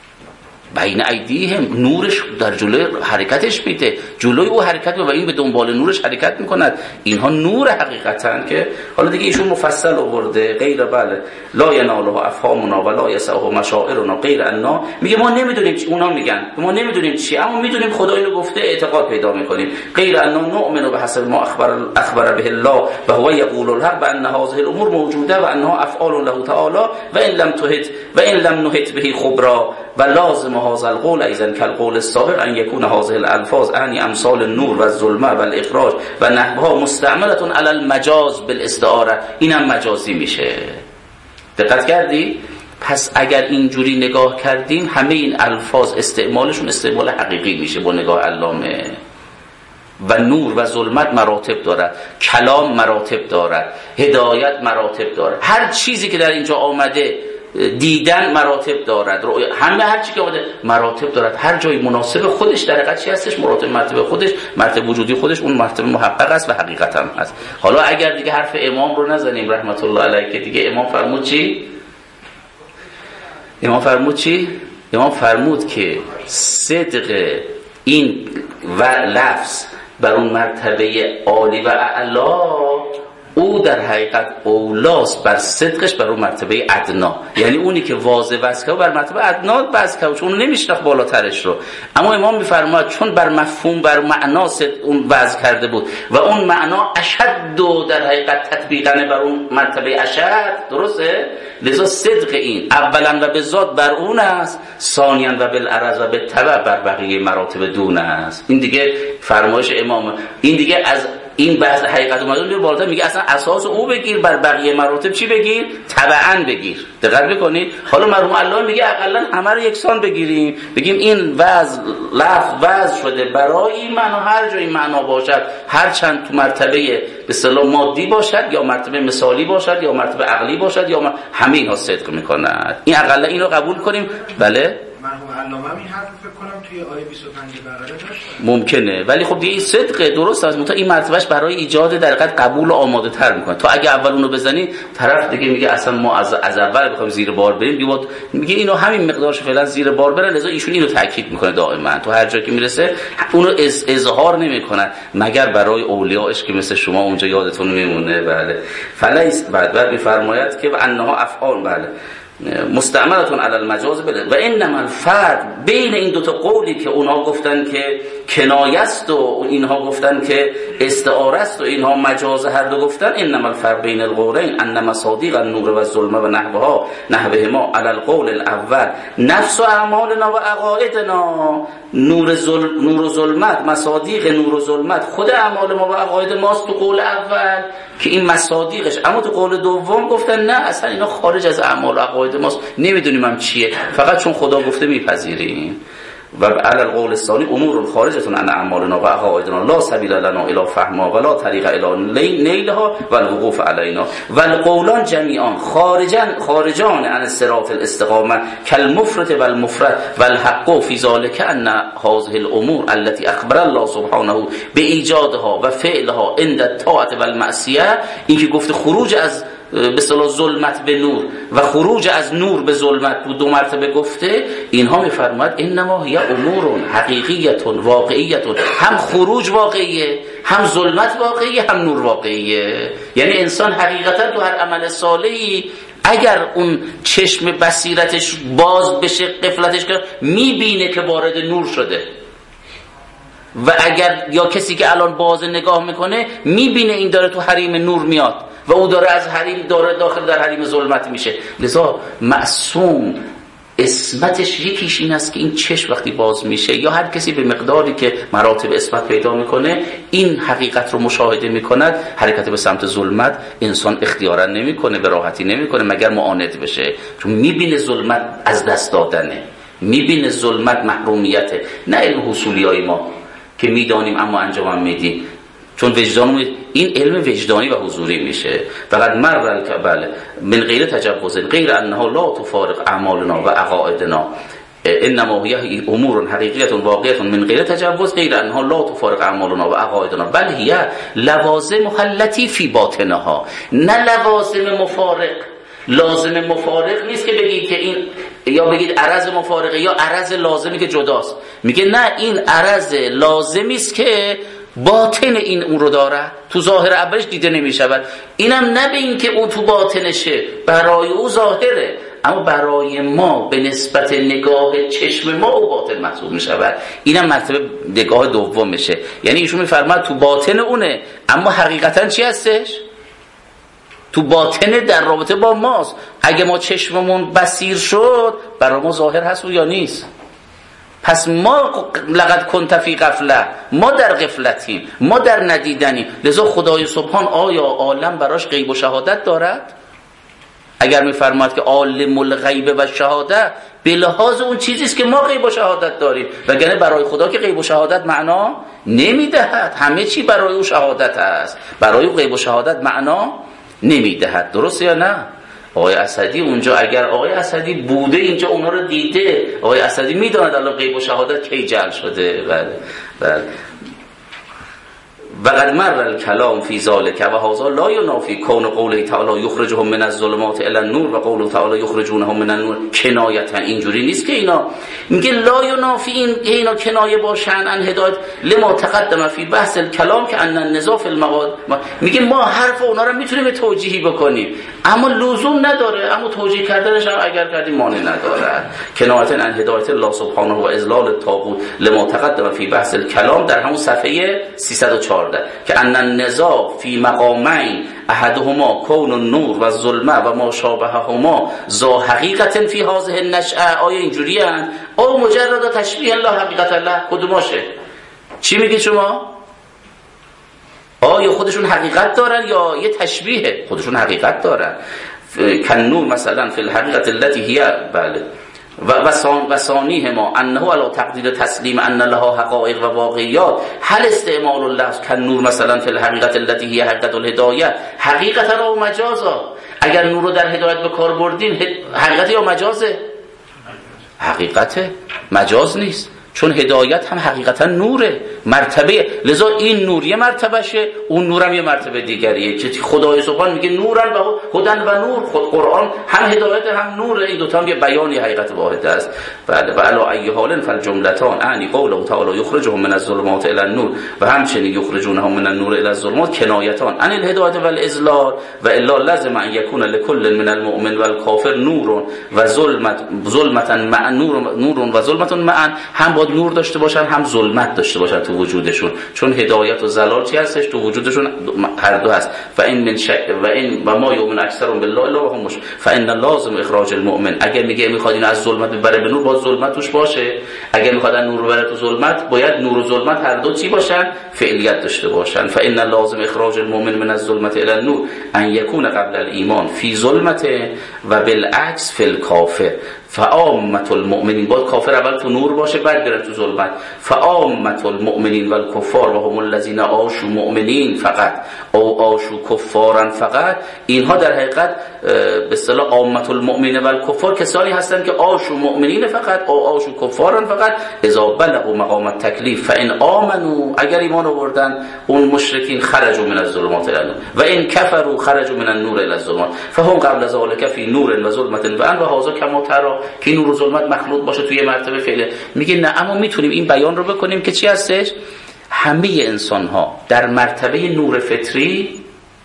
بین ایدیهم، نورش در جلوی حرکتش میده، جلوی او حرکت و این به دنبال نورش حرکت میکند. اینها نور حقیقتن که حالا دیگه ایشون مفصل آورده. غیر بله لا ینالها افهامنا ولا یسعه مشاعرنا غیر انا، میگه ما نمیدونیم چی، اونا میگن ما نمیدونیم چی، اما میدونیم خدا اینو گفته، اعتقاد پیدا میکنیم. غیر انا نؤمن بحسب ما اخبر اخبر به الله و هو یقول الحق بان هذه الامور موجوده و انها افعال له تعالی و ان لم تحت و ان لم نحت به خبرا و لازم هذا القول ايضا كالقول السابق ان يكون هذه الالفاظ يعني امثال النور و الظلمه و الاخراج و نحوها مستعمله على المجاز بالاستعاره. اینم مجازی میشه. دقت کردی؟ پس اگر اینجوری نگاه کردیم همه این الفاظ استعمالشون استعمال حقیقی میشه با نگاه علامه. و نور و ظلمت مراتب دارد، کلام مراتب دارد، هدایت مراتب دارد، هر چیزی که در اینجا آمده دیدن مراتب دارد، همه هر چی که آمده مراتب دارد، هر جای مناسب خودش در حقیقت چی هستش؟ مراتب مرتبه خودش، مرتبه وجودی خودش اون مرتبه محقق است و حقیقت هم هست. حالا اگر دیگه حرف امام رو نزنیم رحمت الله علیه که دیگه امام فرمود چی؟ امام فرمود چی؟ امام فرمود که صدق این و لفظ بر اون مرتبه عالی و اعلا او در حقیقت اولاست بر صدقش بر اون مرتبه ادنا، یعنی اونی که واضح وضع کرد بر مرتبه ادنا وضع کرد چون نمیشناخت بالاترش رو. اما امام میفرماید چون بر مفهوم بر معنا اون وضع کرده بود و اون معنا اشد و در حقیقت تطبیقاً بر اون مرتبه اشد، درسته؟ لذا صدق این اولا و به ذات بر اون است، ثانیاً و بالعرض و به تبع بر بقیه مراتب دون است. این دیگه فرمایش امام، این دیگه از این بحث حقیقت اومدن میره بالاتر، میگه اصلا اساس او بگیر، بر بقیه مراتب چی بگیر؟ تبعاً بگیر. دقت بکنید. حالا مرحوم الله میگه اقلا همه رو یکسان بگیریم، بگیم این وضع لفظ وضع شده برای این معنا، هر جای معنا باشد، هر چند تو مرتبه به اصطلاح مادی باشد یا مرتبه مثالی باشد یا مرتبه عقلی باشد یا همه اینها صدق میکنند. این اقلا این رو قبول کنیم. بله مرحوم علامه این حرف فکر کنم توی آیه بیست و پنج بقره داشت. ممکنه، ولی خب دیگه این صدقه، درست است، منتها این مرتبهش برای ایجاد در حقیقت قبول و آماده تر میکنه. تو اگه اول اونو بزنی طرف دیگه میگه اصلا ما از از اول بخوایم زیر بار بریم، میگه اینو همین مقدارش فعلا زیر بار بره، لذا ایشون اینو تاکید میکنه دائما تو هر جا که میرسه اونو از اظهار نمیکنن مگر برای اولیاءش که مثل شما اونجا یادتون میمونه. بله فلیس بعد بعد میفرماید که انها افعال بله مستعملتون علی المجاز بله و انما الفرق بین این دو تا قولی که اونها گفتن که کنایه است و اینها گفتن که استعاره است و اینها مجاز هر دو گفتن، انما الفرق بین القولین ان مصادیق النور و الظلمه و نحوها نحوهما علی القول الاول نفس اعمالنا و عقائدنا. نور ظلم نور و ظلمت، مصادیق نور و ظلمت خود اعمال ما و عقاید ماست تو قول اول که این مصادیقش، اما تو قول دوم گفتن نه اصلا اینا خارج از اعمال و عقاید ماست، نمیدونیم هم چیه، فقط چون خدا گفته میپذیریم. و علی القول الثانی امور خارجه عن اعمالنا و عقائدنا لا سبیل لنا الی فهمها ولا طریق الی نیلها و الوقوف علینا و القولان جمیعا خارجان خارجان عن صراط الاستقامه کالمفرط و المفرد و الحق فی ذلک ان هذه الامور التي اخبر الله سبحانه بایجادها و فعلها عند الطاعه و المعصیه، این که گفته خروج از به اصطلاح ظلمت به نور و خروج از نور به ظلمت دو مرتبه گفته، اینها میفرماید انما هی امور حقیقیه واقعیه، هم خروج واقعیه، هم ظلمت واقعیه، هم نور واقعیه. یعنی انسان حقیقتا تو هر عمل صالحی اگر اون چشم بصیرتش باز بشه، قفلتش کنه، میبینه که وارد نور شده. و اگر یا کسی که الان باز نگاه میکنه میبینه این داره تو حریم نور میاد و او داره از حریم داره داخل در حریم ظلمت میشه. لذا معصوم اسمتش یکیش این است که این چشم وقتی باز میشه یا هر کسی به مقداری که مراتب اسمت پیدا میکنه این حقیقت رو مشاهده میکند، حرکت به سمت ظلمت انسان اختیارا نمیکنه، به راحتی نمیکنه مگر معاند بشه، چون میبینه ظلمت از دست دادنه، میبینه ظلمت محرومیته، نه علم حصولیای ما که میدانیم اما انجام میدیم، چون وجدان این علم وجدانی و حضوری میشه. فقط مر بله من غیر تجوز غیر انها لا تفارق اعمالنا و عقائدنا انما هي امور حقیقیه واقعیه من غیر تجوز غیر انها لا تفارق اعمالنا و عقائدنا بل هي لوازم التي فی باطنها، نه لوازم مفارق. لازم مفارق نیست که بگید که این یا بگید عرض مفارقه یا عرض لازمی که جداست، میگه نه این عرض لازمی است که باطن این اون رو داره، تو ظاهر اولش دیده نمیشود. اینم نه به این که اون تو باطنشه، برای او ظاهره، اما برای ما به نسبت نگاه چشم ما او باطن محسوب میشود. اینم مرتبه نگاه دوم میشه. یعنی ایشون میفرماد تو باطن اونه، اما حقیقتا چی هستش؟ تو باطن در رابطه با ماست. اگه ما چشممون بصیر شد برای ما ظاهر هست و یا نیست. پس ما لقد کنت فی غفله، ما در غفلتیم، ما در ندیدنیم. لذا خدای سبحان آیا عالم براش غیب و شهادت دارد؟ اگر میفرماید که عالم الغیب و شهادت، به لحاظ اون چیزیست که ما غیب و شهادت داریم، وگرنه برای خدا که غیب و شهادت معنا نمیدهد. همه چی برای او شهادت است، برای او غیب و شهادت معنا نمیدهد. درسته یا نه؟ آقای اسدی اونجا اگر آقای اسدی بوده اینجا اونا رو دیده، آقای اسدی میداند الان غیب و شهادت کی جعل شده. بله بله وقد مر الكلام فی ذلک و هذا لا ینافی کون قوله تعالی یخرجهم من الظلمات الی النور و قوله تعالی یخرجونهم من النور کنایتا. اینجوری نیست که اینا میگه لا ینافی این اینا کنایه باشن ان هدایت لما تقدم فی بحث الکلام که ان النزاع فی المواد. میگه ما حرف اونا رو میتونیم توجیهی بکنیم اما لزوم نداره، اما توجیه کردنش هم اگر کردیم مانع نداره. کنایتا ان هدایت الله سبحانه و اذلال الطاغوت لما تقدم فی بحث الکلام در همون صفحه سیصد و چهارده که ان النزاع فی مقامین احدهما کون النور و الظلمه و ما شابههما ذا حقیقت فی هذه النشأه. آیا اینجوری ان او مجرد تشبیه الله حقیقت الله؟ کدوماشه؟ چی میگی شما؟ آیا خودشون حقیقت دارن یا یه تشبیه؟ خودشون حقیقت دارن. کن نور مثلا فی الحقیقت التي هي بله و ثانیه ما انه علی تقدیر تسلیم ان لها حقائق و واقعیات. هل استعمال اللفظ کن نور مثلا فی الحقیقت التي هي حقیقت الهدایه حقیقتا او مجازا؟ اگر نور رو در هدایت به کار بردیم حقیقت یا مجازه؟ حقیقته، مجاز نیست، چون هدایت هم حقیقتا نوره، مرتبه. لذا این نور یه مرتبهشه، اون نورم یه مرتبه دیگریه که خدای سبحان میگه نورن و هدن و نور. خود قرآن هم هدایت هم نوره، این دوتا هم یه بیانی حقیقت واحده است. بله و علی ای حال فالجملتان اعنی قوله تعالی یخرجهم من الظلمات الی النور و همچنین یخرجونهم من النور الی الظلمات کنایتان عن الهدایت والاضلال و الا لازم ان یکون لكل من المؤمن والکافر نور و ظلمت ظلمتا مع نور نور و ظلمت معا، هم باید نور داشته باشن هم ظلمت داشته باشن تو وجودشون، چون هدایت و ضلال چی هستش تو وجودشون هر دو هست. و این من شک و این و ما یؤمن اکثرهم بالله الا وهم مشرکون فان لازم اخراج المؤمن. اگر میگه میخواد اینو از ظلمت ببره به نور، باید ظلمت توش باشه. اگر میخواد نور ببره تو ظلمت، باید نور و ظلمت هر دو چی باشن؟ فعلیت داشته باشن. فان لازم اخراج المؤمن من الظلمت الی النور ان یکون قبل الایمان فی ظلمت و بالعکس فی الکافر. فعامة المؤمنین، باید کافر اول تو نور باشه بعد بره تو ظلمت. فعامة المؤمنین والکفار و هم الذین عاشوا مؤمنین فقط او عاشوا کفارا فقط، اینها در حقیقت به اصطلاح عامة المؤمنین والکفار کسانی هستند که عاشوا مؤمنین فقط او عاشوا کفارا فقط اذا بلغوا مقام التکلیف فان آمنوا، اگر ایمان آوردن اون مشرکین خرجوا من الظلمات الی النور و ان کفروا خرجوا من النور الی الظلمات فهم قبل ذلك فی نور و ظلمت و ان و هذا کما ترى که نور و ظلمت مخلوط باشه توی مرتبه فعله. میگه نه، اما میتونیم این بیان رو بکنیم که چی هستش؟ همه انسان ها در مرتبه نور فطری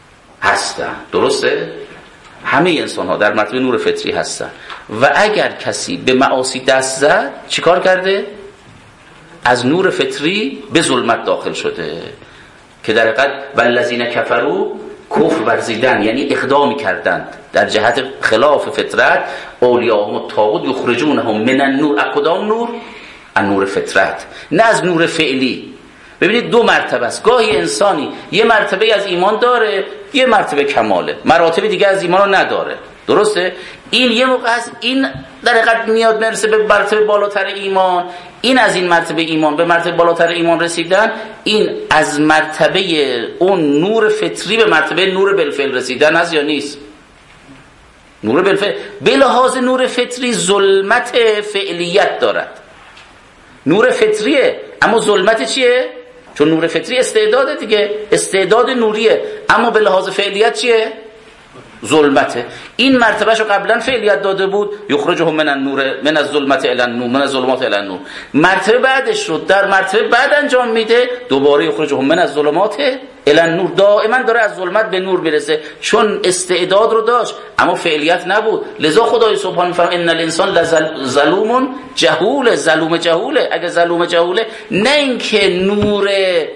هستن. درسته؟ همه انسان ها در مرتبه نور فطری هستن و اگر کسی به معاصی دست زد چیکار کرده؟ از نور فطری به ظلمت داخل شده که در حقیقت والذین کفروا کفر ورزیدن، یعنی اقدامی کردند در جهت خلاف فطرت. اولیاءهم الطاغوت یخرجونهم من النور، اکدام نور؟ از نور فطرت، نه از نور فعلی. ببینید دو مرتبه است. گاهی انسانی یه مرتبه از ایمان داره، یه مرتبه کماله، مراتب دیگه از ایمان رو نداره. درسته؟ این یه موقع است این در حقیقت میاد مرسه به مرتبه بالاتر ایمان. این از این مرتبه ایمان به مرتبه بالاتر ایمان رسیدن، این از مرتبه اون نور فطری به مرتبه نور بالفعل رسیدن هست یا نیست؟ نور بالفعل به لحاظ نور فطری ظلمت فعلیت دارد، نور فطریه، اما ظلمت چیه؟ چون نور فطری استعداده دیگه، استعداد نوریه، اما به لحاظ فعلیت چیه؟ ظلمته. این مرتبهشو قبلا فعلیت داده بود، یخرجهم من النور من الظلمات الی النور من الظلمات الی النور. مرتبه بعدش رو در مرتبه بعد انجام میده، دوباره یخرجهم من الظلمات الی النور، دائما داره از ظلمت به نور میرسه، چون استعداد رو داشت اما فعلیت نبود. لذا خدای سبحان میفرماید ان الانسان لظلوم جهول، ظلوم جهوله. اگه ظلوم جهوله، نه اینکه نور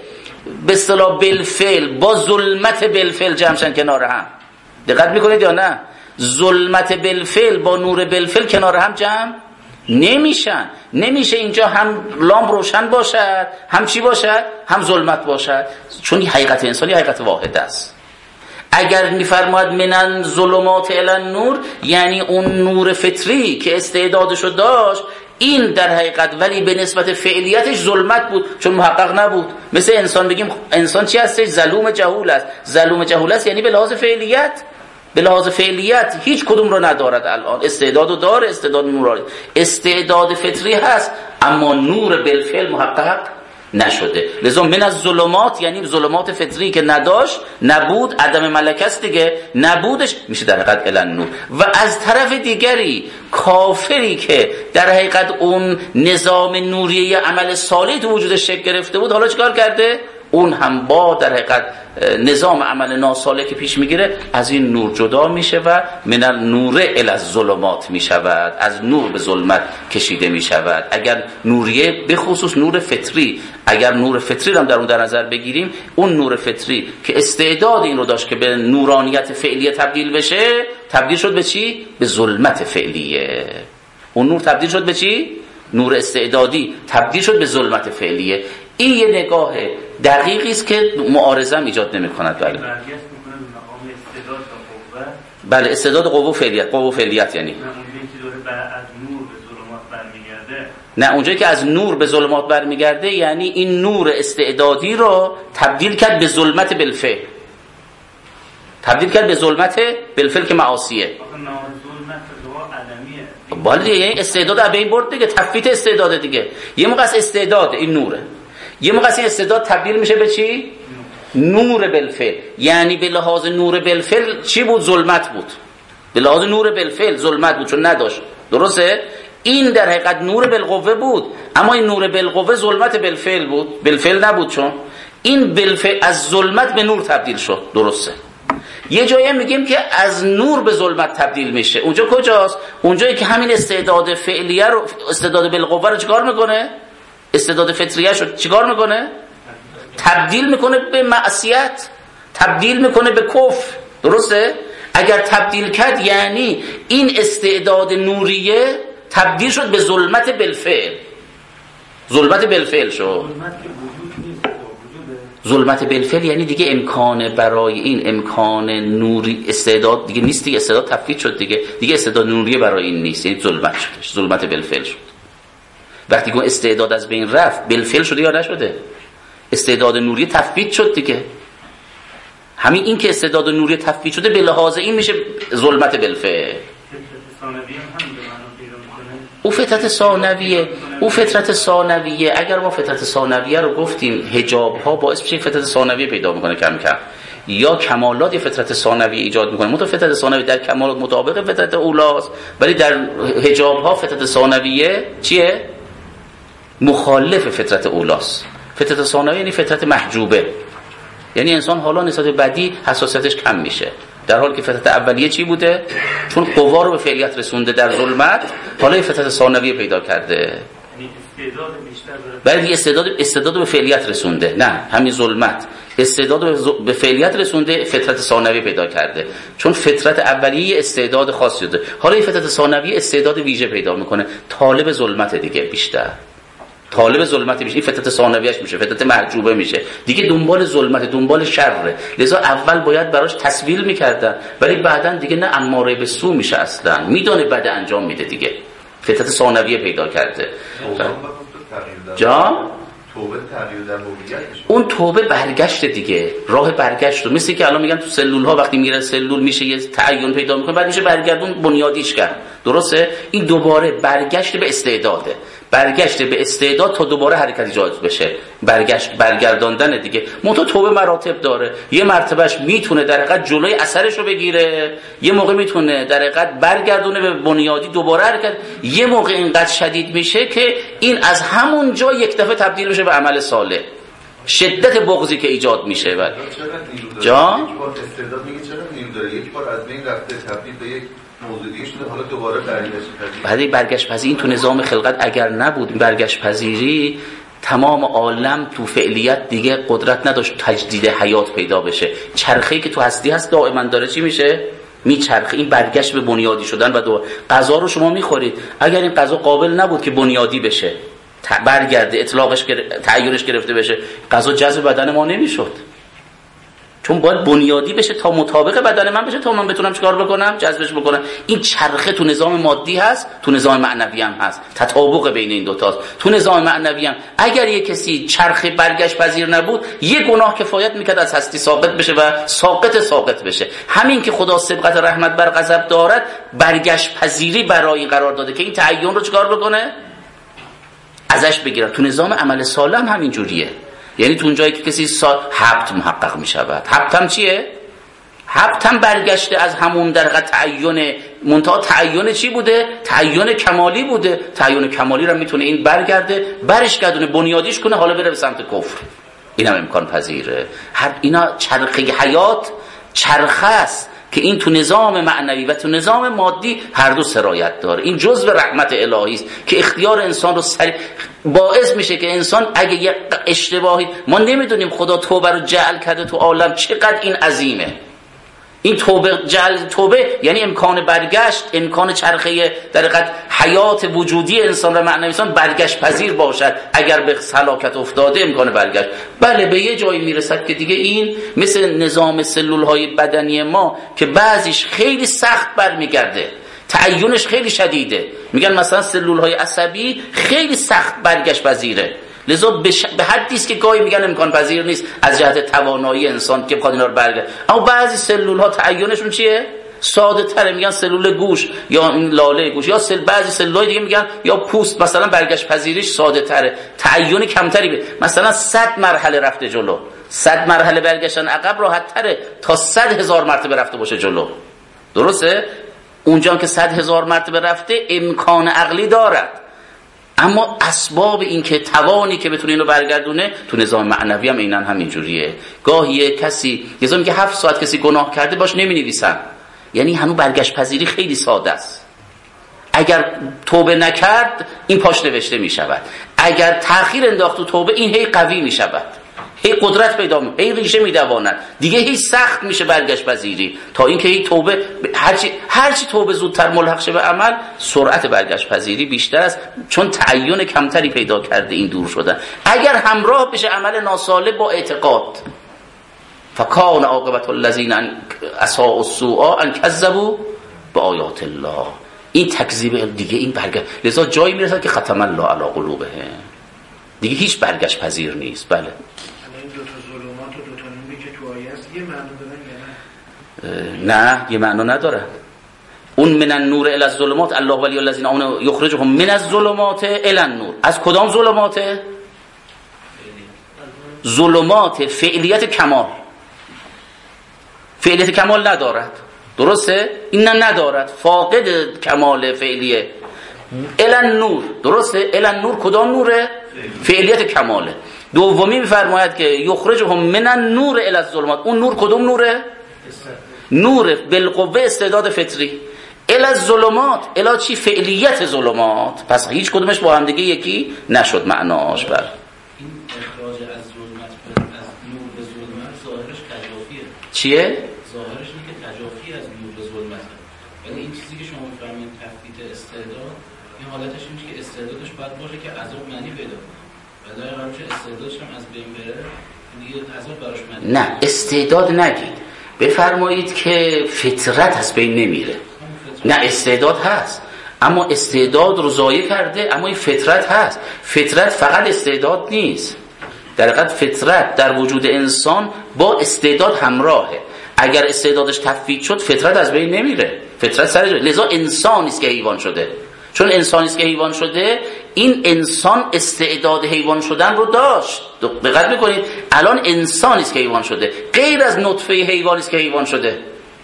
به اصطلاح بالفعل با ظلمت بالفعل جمعشن کنار هم. دقت میکنید یا نه؟ ظلمت بالفعل با نور بالفعل کنار هم جمع نمیشن. نمیشه اینجا هم لامپ روشن باشد هم چی باشد؟ هم ظلمت باشد، چون حقیقت انسانی حقیقت واحد است. اگر میفرماید من ظلمات الی النور، یعنی اون نور فطری که استعدادشو داشت، این در حقیقت ولی به نسبت فعلیتش ظلمت بود، چون محقق نبود. مثل انسان بگیم انسان چی هستش؟ ظلوم جهول است. ظلوم جهول است یعنی به لحاظ فعلیت، به لحاظ فعلیت هیچ کدوم رو ندارد. الان استعدادو داره، استعداد نور، استعداد فطری هست، اما نور بالفعل محقق نشده. لذا من از ظلمات یعنی ظلمات فطری که نداشت، نبود، عدم ملکه است دیگه، نبودش میشه در حقیقت الی النور. و از طرف دیگری کافری که در حقیقت اون نظام نوریه عمل صالح تو وجودش شکل گرفته بود، حالا چیکار کرده؟ اون هم با در حقیقت نظام عمل ناصالح که پیش میگیره از این نور جدا میشه و من النور الی الظلمات میشود، از نور به ظلمت کشیده میشود. اگر نوریه به خصوص نور فطری، اگر نور فطری رو هم در اون در نظر بگیریم، اون نور فطری که استعداد این رو داشت که به نورانیت فعلیه تبدیل بشه، تبدیل شد به چی؟ به ظلمت فعلیه. اون نور تبدیل شد به چی؟ نور استعدادی تبدیل شد به ظلمت فعلیه. این یه نگاه دقیقی است که معارضه ایجاد نمی‌کند. بله. بله استعداد قوه و فعلیت، قوه و فعلیت یعنی نه اونجایی که از نور به ظلمات برمیگرده، یعنی این نور استعدادی رو تبدیل کرد به ظلمت بالفعل، تبدیل کرد به ظلمت بالفعل که معاصیه. بالا دیگه، یعنی استعداد از بین برد دیگه، تفویت استعداد دیگه. یه موقع استعداد این نوره، یه موقع این استعداد تبدیل میشه به چی؟ نور بالفعل. یعنی به لحاظ نور بالفعل چی بود؟ ظلمت بود. به لحاظ نور بالفعل ظلمت بود چون نداشت. درسته؟ این در حقیقت نور بالقوه بود، اما این نور بالقوه ظلمت بالفعل بود، بالفعل نبود، چون این بالفعل از ظلمت به نور تبدیل شد. درسته؟ یه جایی میگیم که از نور به ظلمت تبدیل میشه. اونجا کجاست؟ اونجایی که همین استعداد فعلیه رو، استعداد بالقوه رو چیکار میکنه؟ استعداد فطریه رو چیکار میکنه؟ تبدیل میکنه به معصیت، تبدیل میکنه به کفر. درسته؟ اگر تبدیل کرد یعنی این استعداد نوریه تبدیل شد به ظلمت بالفعل. ظلمت بالفعل شد. ظلمت بالفعل یعنی دیگه امکان برای این امکان نوری استعداد دیگه نیست دیگه، استعداد تفکیک شد دیگه، دیگه استعداد نوری برای این نیست، یعنی ظلمت شدش، ظلمت بالفعل شد. وقتی که استعداد از بین رفت بالفعل شده یا نشده؟ استعداد نوری تفکیک شد دیگه. همین این که استعداد نوری تفکیک شده به لحاظ این میشه ظلمت بالفعل. او فطرت ثانویه، او فطرت ثانویه. اگر ما فطرت ثانویه رو گفتیم، حجاب ها باعث میشه فطرت ثانویه پیدا میکنه کم کم، یا کمالات فطرت ثانویه ایجاد میکنه. متو فطرت ثانویه در کمالات مطابق فطرت اولاست، ولی در حجاب ها فطرت ثانویه چیه؟ مخالف فطرت اولاست. فطرت ثانویه یعنی فطرت محجوبه، یعنی انسان حالا نسبت به بدی حساسیتش کم میشه، در حالی که فطرت اولیه چی بوده؟ چون قوا رو به فعلیت رسونده در ظلمت، حالا این فطرت ثانویه پیدا کرده. بعد استعداد استعداد به فعلیت رسونده، نه همین ظلمت استعداد به فعلیت رسونده، فطرت ثانویه پیدا کرده. چون فطرت اولیه استعداد خاصی داره، حالا این فطرت ثانویه استعداد ویژه پیدا میکنه، طالب ظلمت دیگه بیشتر، طالب ظلمت میشه، این فطرت ثانویه‌اش میشه، فطرت محجوبه میشه دیگه، دنبال ظلمت، دنبال شره. لذا اول باید براش تسویل میکردن، ولی بعدن دیگه نه، اماره به سو میشه، اصلا میدونه بد انجام میده دیگه، فطرت ثانویه پیدا کرده. جا توبه تغییر در هویت میشه، اون توبه برگشت دیگه، راه برگشت رو، مثل که الان میگن تو سلول ها وقتی میره سلول میشه یه تعین پیدا میکنه، بعد میشه برگردون بنیادیش کرد. درسته؟ این دوباره برگشت به استعداده، برگشت به استعداد تا دوباره حرکت ایجاد بشه، برگشت برگرداندن دیگه. منتها توبه مراتب داره، یه مرتبهش میتونه در حقیقت جلوی اثرش رو بگیره، یه موقع میتونه در حقیقت برگردونه به بنیادی دوباره حرکت، یه موقع اینقدر شدید میشه که این از همون جا یک دفعه تبدیل میشه به عمل صالح. شدت بغضی که ایجاد میشه بعد جا یک بار استعداد میگه چرا نیرو داره، یک بار از بین رفته تبدیل به یک موضوعی شده، حالا دوباره برگشت پذیری. بعد برگشت پذیری این تو نظام خلقت اگر نبود، برگشت پذیری تمام عالم تو فعلیت دیگه قدرت نداشت تجدید حیات پیدا بشه. چرخه‌ای که تو هستی هست دائما داره چی میشه؟ میچرخه. این برگشت به بنیادی شدن و دو غذا رو شما میخورید، اگر این غذا قابل نبود که بنیادی بشه، برگرده، اطلاقش تعیینش گرفته بشه، غذا جذب بدن ما نمیشد، چون باید بنیادی بشه تا مطابق بدن من بشه تا من بتونم چیکار بکنم؟ جذبش بکنم. این چرخه تو نظام مادی هست، تو نظام معنوی هم هست، تطابق بین این دو تاست. تو نظام معنوی هم اگر یک کسی چرخه برگشت پذیر نبود، یک گناه کفایت میکرد از هستی ساقط بشه و ساقط ساقط بشه. همین که خدا سبقت رحمت بر غضب دارد، برگشت پذیری برای این قرار داده که این تعین رو چیکار بکنه؟ ازش بگیرن. تو نظام عمل صالح هم همین جوریه، یعنی تو اونجایی که کسی سا... حبت محقق می شود. حبت هم چیه؟ حبت هم برگشته از همون در حقیقت تعین، منتها تعین چی بوده؟ تعین کمالی بوده. تعین کمالی رو میتونه این برگرده، برش گردونه، بنیادیش کنه، حالا بره به سمت کفر. این هم امکان پذیره. هر اینا چرخه حیات چرخه است که این تو نظام معنوی و تو نظام مادی هر دو سرایت داره. این جزء رحمت الهی است که اختیار انسان رو سری... باعث میشه که انسان اگه یک اشتباهی، ما نمیدونیم خدا توبه رو جعل کرده تو عالم چقدر این عظیمه. این توبه جعل توبه یعنی امکان برگشت، امکان چرخه در حقیقت حیات وجودی انسان و معنوی انسان برگشت پذیر باشد. اگر به هلاکت افتاده امکان برگشت، بله به یه جایی میرسد که دیگه این مثل نظام سلول های بدنی ما که بعضیش خیلی سخت برمیگرده، تعینش خیلی شدیده. میگن مثلا سلول های عصبی خیلی سخت برگشت پذیره، لذا به, ش... به حدی است که گاهی میگن امکان پذیر نیست از جهت توانایی انسان که بخواد اینا رو برگرد. اما بعضی سلول ها تعینشون چیه؟ ساده تره، میگن سلول گوش یا این لاله گوش، یا سل بعضی سلولای دیگه میگن یا پوست، مثلا برگشت پذیریش ساده تره، تعین کمتری به. مثلا صد مرحله رفته جلو، صد مرحله برگشتن عقب راحت تره تا صد هزار مرتبه رفته باشه جلو. درسته؟ اونجا که صد هزار مرتبه رفته امکان عقلی دارد، اما اسباب این که توانی که بتونه اینو برگردونه تو نظام معنوی هم عیناً همینجوریه. گاهی کسی یه میگه هفت ساعت کسی گناه کرده باش نمی‌نویسن، یعنی هنوز برگشت پذیری خیلی ساده است. اگر توبه نکرد این پاش نوشته میشود، اگر تأخیر انداخت تو توبه این هی قوی میشود، هی قدرت پیدا می، هی ریشه میدواند، دیگه هی سخت میشه برگشت پذیری، تا اینکه هی توبه هرچی هرچی توبه زودتر ملحق شه به عمل سرعت برگشت پذیری بیشتر است، چون تعین کمتری پیدا کرده این دور شدن. اگر همراه بشه عمل ناصالح با اعتقاد، فکان عاقبت الذین اساءوا السوء ان کذبوا بآیات الله، این تکذیب دیگه این برگشت، لذا جایی میرسه که ختم الله علی قلوبهم، دیگه هیچ برگشت پذیر نیست. بله نه یه معنا نداره. اون من النور الی الظلمات، الله ولی الذین آمنوا یخرجهم من الظلمات الی النور. از کدام ظلمات؟ ظلمات فعلیت کمال. فعلیت کمال ندارد، درسته؟ این نه ندارد، فاقد کمال فعلیه. الی النور، درسته؟ الی النور کدام نوره؟ فعلیت کماله. دومی میفرماید که یخرجهم من النور الی الظلمات، اون نور کدام نوره؟ نور بالقوه استعداد فطری. الی الظلمات، الی چی؟ فعلیت ظلمات. پس هیچ کدومش با هم دیگه یکی نشد معناش. بر این اخراج از ظلمت از نور به ظلمت ظاهرش تجافیه. چیه؟ ظاهرش اینه که تجافی از نور به ظلمت. یعنی این چیزی که شما می‌فرمایید تفکیک استعداد، این حالتش اینه که استعدادش باید باشه که عذاب معنی پیدا کنه. ولی اگه قرارش استعدادش هم از بین بره، دیگه عذاب براش معنی. نه استعداد نگید، بفرمایید که فطرت از بین نمیره. نه استعداد هست، اما استعداد رو ضایع کرده، اما این فطرت هست. فطرت فقط استعداد نیست، در حقیقت فطرت در وجود انسان با استعداد همراهه. اگر استعدادش تفویض شد فطرت از بین نمیره، فطرت سر جای. لذا انسانی است که حیوان شده، چون انسانی است که حیوان شده، این انسان استعداد حیوان شدن رو داشت. دقت میکنید الان انسانی است که حیوان شده، غیر از نطفه حیوانی است که حیوان شده.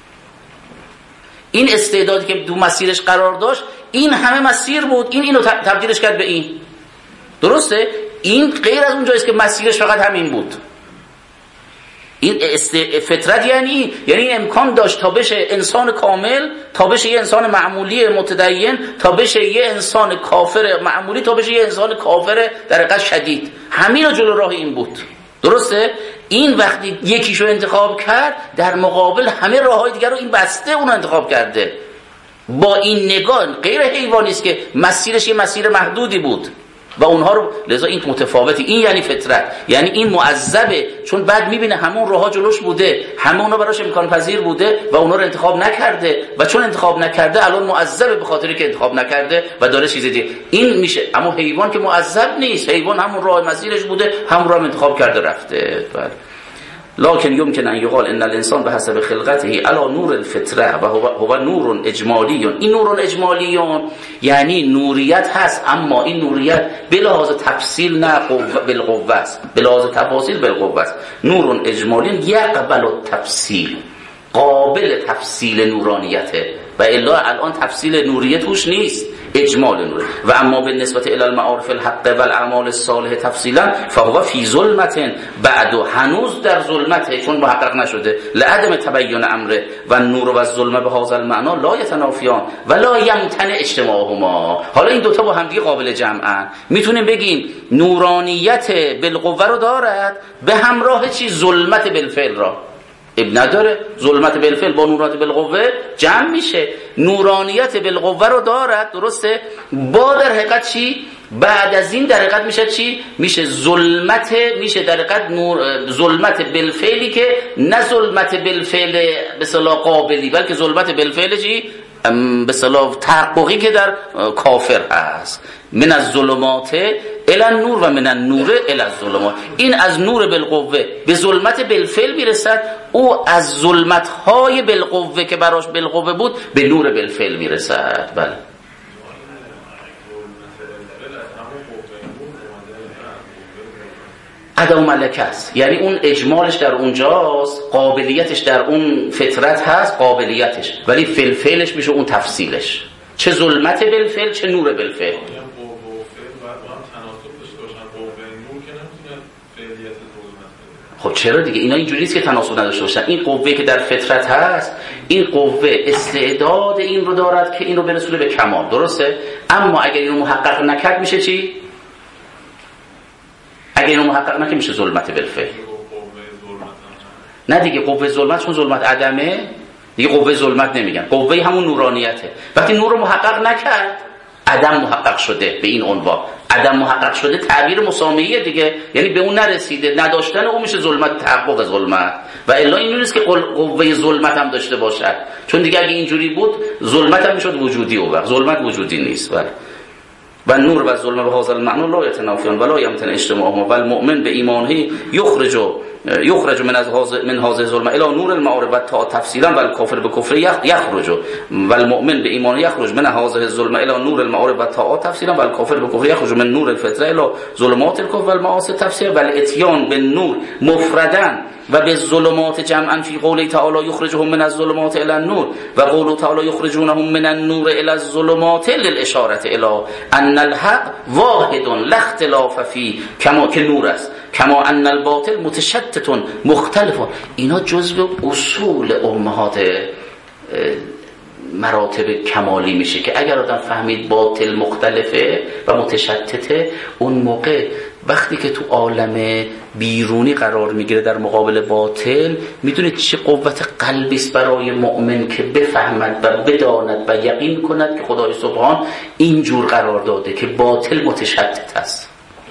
این استعدادی که دو مسیرش قرار داشت، این همه مسیر بود، این اینو تبدیلش کرد به این. درسته؟ این غیر از اون جاییست که مسیرش فقط همین بود. این است... فطرت یعنی یعنی این امکان داشت تا بشه انسان کامل، تا بشه یه انسان معمولی متدین، تا بشه یه انسان کافر معمولی، تا بشه یه انسان کافر در حقیقت شدید. همین رو جلو راه این بود. درسته؟ این وقتی یکیشو انتخاب کرد، در مقابل همه راههای دیگر رو این بسته اون انتخاب کرده. با این نگاه غیر حیوانی است که مسیرش یه مسیر محدودی بود و اونها رو، لذا این متفاوتی. این یعنی فطرت، یعنی این معذبه، چون بعد میبینه همون راهها جلوش بوده، همونا براش امکان پذیر بوده و اونا رو انتخاب نکرده، و چون انتخاب نکرده الان معذبه به خاطری که انتخاب نکرده و داره چیز دیگه. این میشه. اما حیوان که معذب نیست، حیوان همون راه مسیرش بوده، همون راه انتخاب کرده رفته. بله. لكن يمكن ان يقال ان الانسان بحسب خلقته على نور الفطره و هو نور اجمالی. این نور اجمالی یعنی نوریت هست، اما این نوریت بلحاظ تفصیل نه بالقوه است، بلحاظ تفاصیل بالقوه است. نور اجمالی یقبل التفصیل، قابل تفصیل نورانیته، و الا الان تفصیل نوریت توش نیست، اجمال نور. و اما بالنسبه الى المعارف الحق و الاعمال الصالحه تفصیلا فهو فی ظلمت بعد، هنوز در ظلمته چون محقق نشده، لعدم تبیین امره و نور و الظلمه به هذا المعنى لا يتنافیان و لا یمتنع اجتماعهما. حالا این دوتا با هم دیگه قابل جمعن. میتونیم بگیم نورانیت بالقوه رو دارد به همراه چی؟ ظلمت بالفعل را. اب نداره، ظلمت بالفعل با نورانیت بالقوه جمع میشه. نورانیت بالقوه رو دارد، درسته، با در حقیقت چی؟ بعد از این در حقیقت میشه چی؟ میشه ظلمت، میشه در حقیقت نور ظلمت بالفعلی که نه ظلمت بالفعل به اصطلاح قابلی، بلکه ظلمت بالفعل چی؟ به اصطلاح تحققی که در کافر هست. من از ظلمات الی النور و من النور الی الظلمات. این از نور بالقوه به ظلمت بالفعل میرسد، او از ظلمت های بالقوه که براش بالقوه بود به نور بالفعل میرسد. بله عدم ملکه است، یعنی اون اجمالش در اونجاست، قابلیتش در اون فطرت هست، قابلیتش، ولی فلفلش میشه اون تفصیلش، چه ظلمت بالفعل چه نور بالفعل. خب چرا دیگه اینا اینجوریه که تناسب نداشته باشن. این قوه که در فطرت هست، این قوه استعداد این رو دارد که این رو برسونه به کمال، درسته؟ اما اگر اینو محقق نکرد میشه چی؟ اگر اینو محقق نکرد میشه ظلمت بالفعل. نه دیگه قوه ظلمت چون ظلمت عدمه دیگه قوه ظلمت نمیگن، قوه همون نورانیته. وقتی نور رو محقق نکرد عدم محقق شده، به این عنوان عدم محقق شده تعبیر مسامعیه دیگه، یعنی به اون نرسیده، نداشتن اون میشه ظلمت، تحقق ظلمت. و الا این نیست که قوه ظلمت هم داشته باشد، چون دیگه اگه اینجوری بود ظلمت هم میشد وجودی، و وقت ظلمت وجودی نیست. بله و نور و ظلمت به هذا المعنى لا يتنافيان ولا يمتن اجتماعهما و المؤمن به ایمانه یخرج یخرج من از هذا من هذا الظلمه الى نور المعارف و تفصیلا و الکافر به کفر یخرج و المؤمن به ایمانه یخرج من هذا الظلمه الى نور المعارف و تفصیلا و الکافر به کفر یخرج من نور الفطره الى ظلمات الكفر والمعاصی تفسیر و الاتیان بالنور مفردا و به ظلمات جمعا فی قوله تعالی یخرجهم من الظلمات الی النور و قوله تعالی یخرجونهم من النور الی الظلمات للاشاره الی ان الحق واحد لا اختلاف فی کما که نور است، کما ان الباطل متشتت مختلف. اینا جزء اصول امهات مراتب کمالی میشه که اگر آدم فهمید باطل مختلفه و متشتته، اون موقع وقتی که تو عالم بیرونی قرار میگیره در مقابل باطل، میدونه چه قوت قلبی است برای مؤمن که بفهمد و بداند و یقین کند که خدای سبحان اینجور قرار داده که باطل متشتت است.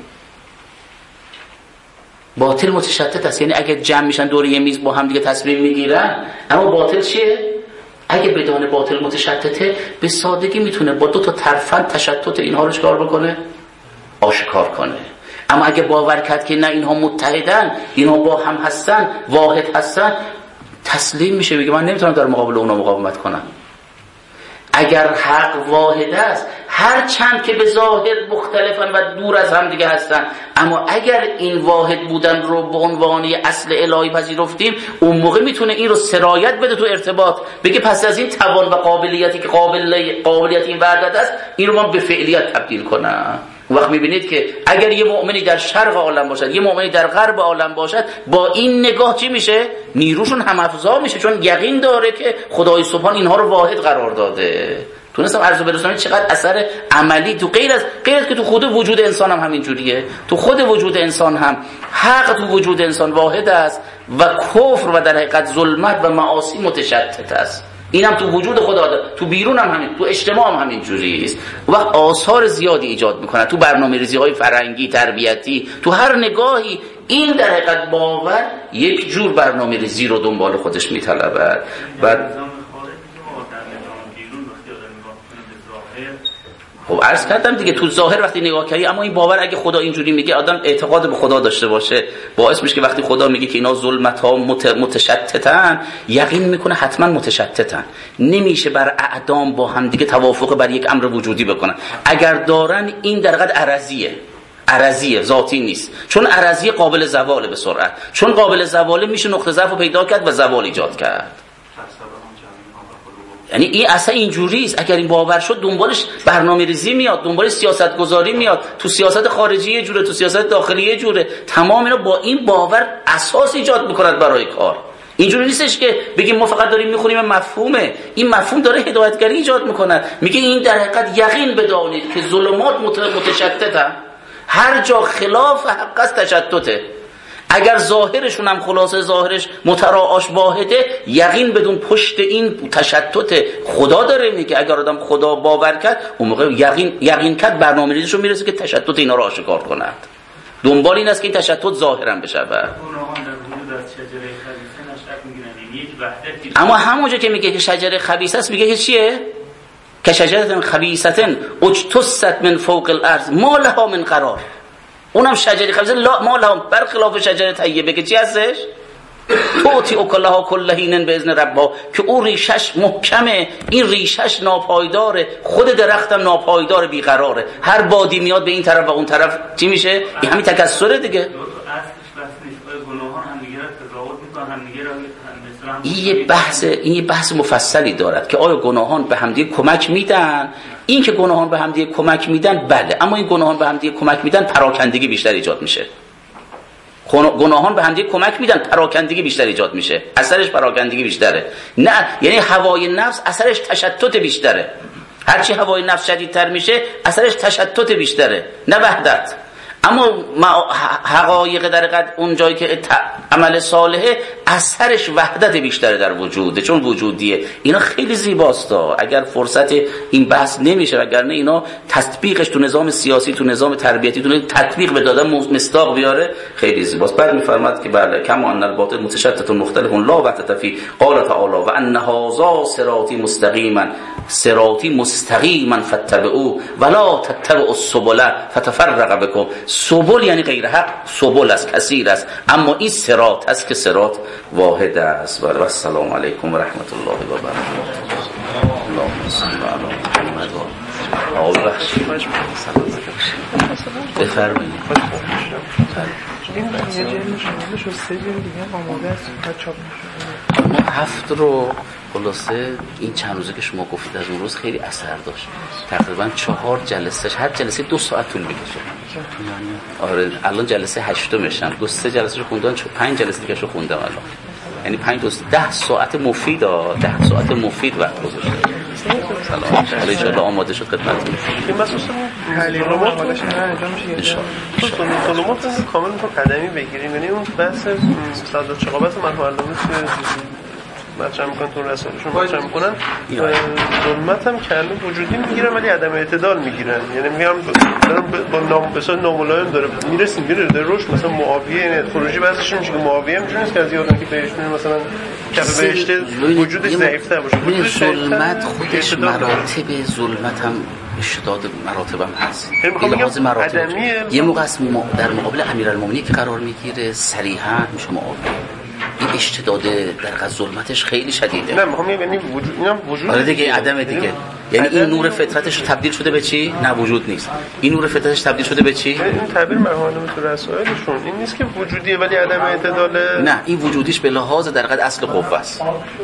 باطل متشتت است یعنی اگه جمع میشن دور یه میز با هم دیگه تصمیم میگیرن، اما باطل چیه؟ اگه بدان باطل متشتته، به سادگی میتونه با دو تا ترفند تشتت اینها رو چکار بکنه؟ آشکار کنه. اما اگه باور کرد که نه اینها متحدن، اینها با هم هستن، واحد هستن، تسلیم میشه، بگه من نمیتونم در مقابل اونا مقاومت کنم. اگر حق واحد است، هر چند که به ظاهر مختلفن و دور از هم دیگه هستن، اما اگر این واحد بودن رو به عنوان اصل الهی پذیرفتیم، اون موقع میتونه این رو سرایت بده تو ارتباط، بگه پس از این توان و قابلیتی که قابل قابلیت این وحدت است، این رو من به فعلیت تبدیل کنم. اون وقت میبینید که اگر یه مؤمنی در شرق عالم باشد، یه مؤمنی در غرب عالم باشد، با این نگاه چی میشه؟ نیروشون هم افزا میشه، چون یقین داره که خدای سبحان اینها رو واحد قرار داده. تونستم عرضو برسونم چقدر اثر عملی تو غیر از غیر از که تو خود وجود انسان هم همین جوریه. تو خود وجود انسان هم حق تو وجود انسان واحد است و کفر و در حقیقت ظلمت و معاصی متشتت است. این هم تو وجود خدا داره، تو بیرون هم همین، تو اجتماع هم همین جوری است. وقت آثار زیادی ایجاد میکنه تو برنامه‌ریزی‌های فرهنگی، تربیتی، تو هر نگاهی. این در حقیقت باور یک جور برنامه‌ریزی رو دنبال خودش میطلبه. و خب عرض کردم دیگه، تو ظاهر وقتی نگاه کردی، اما این باور اگه خدا اینجوری میگه، آدم اعتقاد به خدا داشته باشه، باعث میشه که وقتی خدا میگه که اینا ظلمت ها متشتتن، یقین میکنه حتما متشتتن. نمیشه بر اعدام با هم دیگه توافق بر یک امر وجودی بکنن. اگر دارن این در حقیقت عرضیه، عرضیه، ذاتی نیست. چون عرضی قابل زواله به سرعت، چون قابل زواله میشه نقطه ضعف رو پیدا کرد و زوال ایجاد کرد. یعنی این اصلا اینجوری است. اگر این باور شد، دنبالش برنامه‌ریزی میاد، دنبالش سیاست گذاری میاد، تو سیاست خارجی یه جوره، تو سیاست داخلی یه جوره. تمام اینا با این باور اساس ایجاد میکند برای کار. اینجوری نیستش که بگیم ما فقط داریم میخونیم مفهومه. این مفهوم داره هدایتگری ایجاد میکند. میگه این در حقیقت یقین بدانید که ظلمات متشتتن، هر جا خلاف حق است تشتته. اگر ظاهرشون هم خلاصه ظاهرش متراعاش واحده، یقین بدون پشت این تشتت خدا داره میگه. اگر آدم خدا باور کرد، اون موقع یقین یقین کرد برنامه‌ریزیشو میرسه که تشتت اینا رو آشکار کند. دنبال این است که این تشتت ظاهرا بشه. اما همونجا که میگه که شجره خبیث است، میگه که چیه؟ که شجرة خبیثة اجتثت من فوق الارض ما لها من قرار. اونم شجره خبیثه ما لها، برخلاف شجره طیبه که چی هستش؟ توتی اکلها کل حین باذن ربها، که اون ریشش محکمه، این ریشش ناپایداره، خود درختم ناپایدار بیقراره، هر بادی میاد به این طرف و اون طرف چی میشه؟ این همین تکثره دیگه. این یه بحث این یه بحث مفصلی دارد که آیا گناهان به همدیگه کمک میدن؟ این که گناهان به همدیگه کمک میدن بله، اما این گناهان به همدیگه کمک میدن پراکندگی بیشتر ایجاد میشه. گناهان به همدیگه کمک میدن پراکندگی بیشتر ایجاد میشه، اثرش پراکندگی بیشتره. نه یعنی هوای نفس اثرش تشتت بیشتره، هرچی هوای نفس شدیدتر میشه اثرش تشتت بیشتره نه وحدت. اما حقایق در قد اون جایی که عمل صالحه اثرش وحدت بیشتره در وجوده، چون وجودیه. اینا خیلی زیباست، اگر فرصت این بحث نمیشه، وگرنه اینا تطبیقش تو نظام سیاسی، تو نظام تربیتی، تو تطبیق به دادن مصداق بیاره خیلی زیباست. بعد میفرماد که بله کما ان الباطل متشتت مختلف لا وحدت فی، قال تعالی و ان هذا صراطی مستقیما صراطی مستقیما فاتبعوه ولا تتبعوا السبل فتفرق بكم. سبل یعنی غیر حق، سبل است کثیر است، اما این صراط است که صراط واحد است. و السلام علیکم و رحمت الله و برکاته. اللهم صل علی محمد و آل بخشید. بفرمایید. این یه جلد شده سه جلد دیگه آماده است تا چاپ میشه. ما هفت رو خلاصه این چند روزه که شما گفتید از اون روز خیلی اثر داشت. تقریبا چهار جلسهش، هر جلسه دو ساعت طول میکشه. آره الان جلسه هشتمشم، دو سه جلسه رو خوندم، پنج جلسه دیگه رو خوندم الان. یعنی پنج تا ده ساعت مفید، ده ساعت مفید وقت گذاشتم. سلام. حالا ان شاء الله آماده شد خدمتتون. این مسئله تحلیل رو مقالش نه انجام میشه. ان شاء الله. تو طلبات کامل تو قدمی بگیریم، یعنی اون بحث صدات چقابت مرحله مطرح میکنن تو رساله‌شون مطرح میکنن، ظلمت هم کلمه وجودی میگیرن ولی عدم اعتدال میگیرن. یعنی میگم با نام بسیار ناملایم داره میرسیم میره در روش. مثلا معاویه یعنی خروجی بعضیش میشه که معاویه هم نیست که از یادم که بهش میره مثلا کف بهشت وجودش ضعیف‌تر باشه. این ظلمت خودش مراتب ظلمت هم اشتداد مراتب هم هست. لحاظ مراتب یه موقع است در مقابل امیرالمومنین که قرار میگیره صریحا میشه معاویه. این اشتداد در قضا ظلمتش خیلی شدیده. نه میخوام یعنی وجود اینم وجود آره دیگه عدم دیگه. یعنی این نور فطرتش تبدیل شده به چی؟ نه وجود نیست. این نور فطرتش تبدیل شده به چی؟ این تعبیر مرحله تو رسائلشون این نیست که وجودیه ولی عدم اعتداله. نه این وجودیش به لحاظ در قضا اصل قوه است.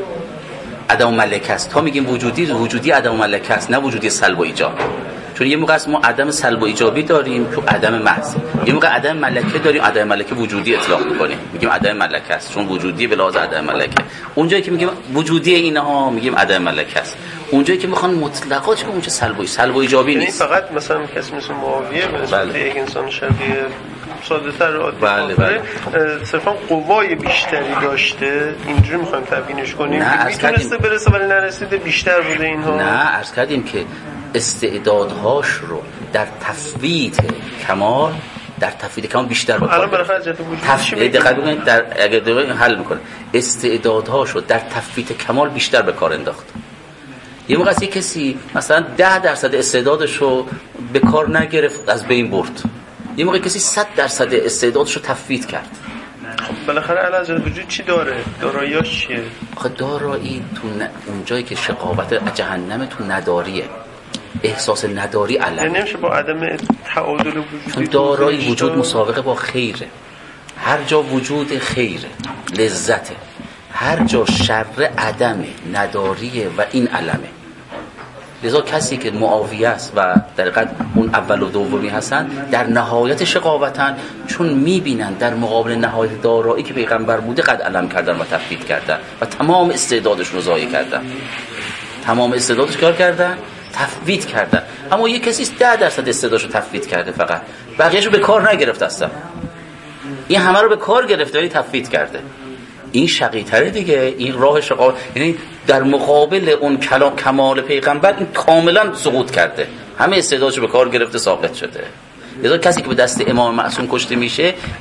عدم ملکه است. تا میگیم وجودی وجودی عدم ملکه است، نه وجودی سلب و ایجاب. چون یه موقع ما عدم سلب و ایجابی داریم که عدم محض، یه موقع عدم ملکه داریم، عدم ملکه وجودی اطلاق میکنیم میگیم عدم ملکه است، چون وجودی به لحاظ عدم ملکه. اونجایی که میگیم وجودی اینها میگیم عدم ملکه است. اونجایی که میخوان مطلقا چه اونجا سلب و سلب و ایجابی نیست. یعنی فقط مثلا کسی مثل معاویه مثل یک انسان شبیه ساده‌تر عادی بله بله صرفا قوای بیشتری داشته، اینجوری میخوایم تبیینش کنیم. میتونسته برسه ولی نرسیده، بیشتر بوده اینها. نه عرض کردیم که استعدادهاش رو در تفویت کمال در تفویت کمال بیشتر بکنه. الان برای جهت وجودش دقت بکنید در اگه دقیق حل میکنه استعدادهاش رو در تفویت کمال بیشتر به کار انداخت. یه موقع از کسی مثلا ده درصد استعدادش رو به کار نگرفت از بین برد، یه موقع کسی صد درصد استعدادش رو تفویت کرد. خب بالاخره علاوه وجود چی داره؟ داراییاش چیه؟ آخه دارایی تو ن... اونجایی که شقاوت جهنم تو نداریه، احساس نداری علم. یعنی نمیشه با عدم تعادل وجودی. چون دارایی وجود مسابقه با خیره. هر جا وجود خیره لذته، هر جا شر عدمه نداریه و این علمه. لذا کسی که معاویه است و در حقیقت اون اول و دومی هستن در نهایت شقاوتن، چون میبینن در مقابل نهایت دارایی که پیغمبر بوده قد علم کردن و تفویت کردن و تمام استعدادش رو ضایع کردن، تمام استعدادش کار کردن تفویت کردن. اما یک کسی ده درصد استعدادش رو تفویت کرده، فقط بقیه‌اش رو به کار نگرفته اصلا. این همه رو به کار گرفته ولی تفویت کرده. این شقی‌تره دیگه. این راه شقاوت، یعنی در مقابل اون کلام کمال پیغمبر این کاملا سقوط کرده، همه استعدادشو به کار گرفته، ساقط شده. لذا کسی که به دست امام معصوم کشته میشه قطعا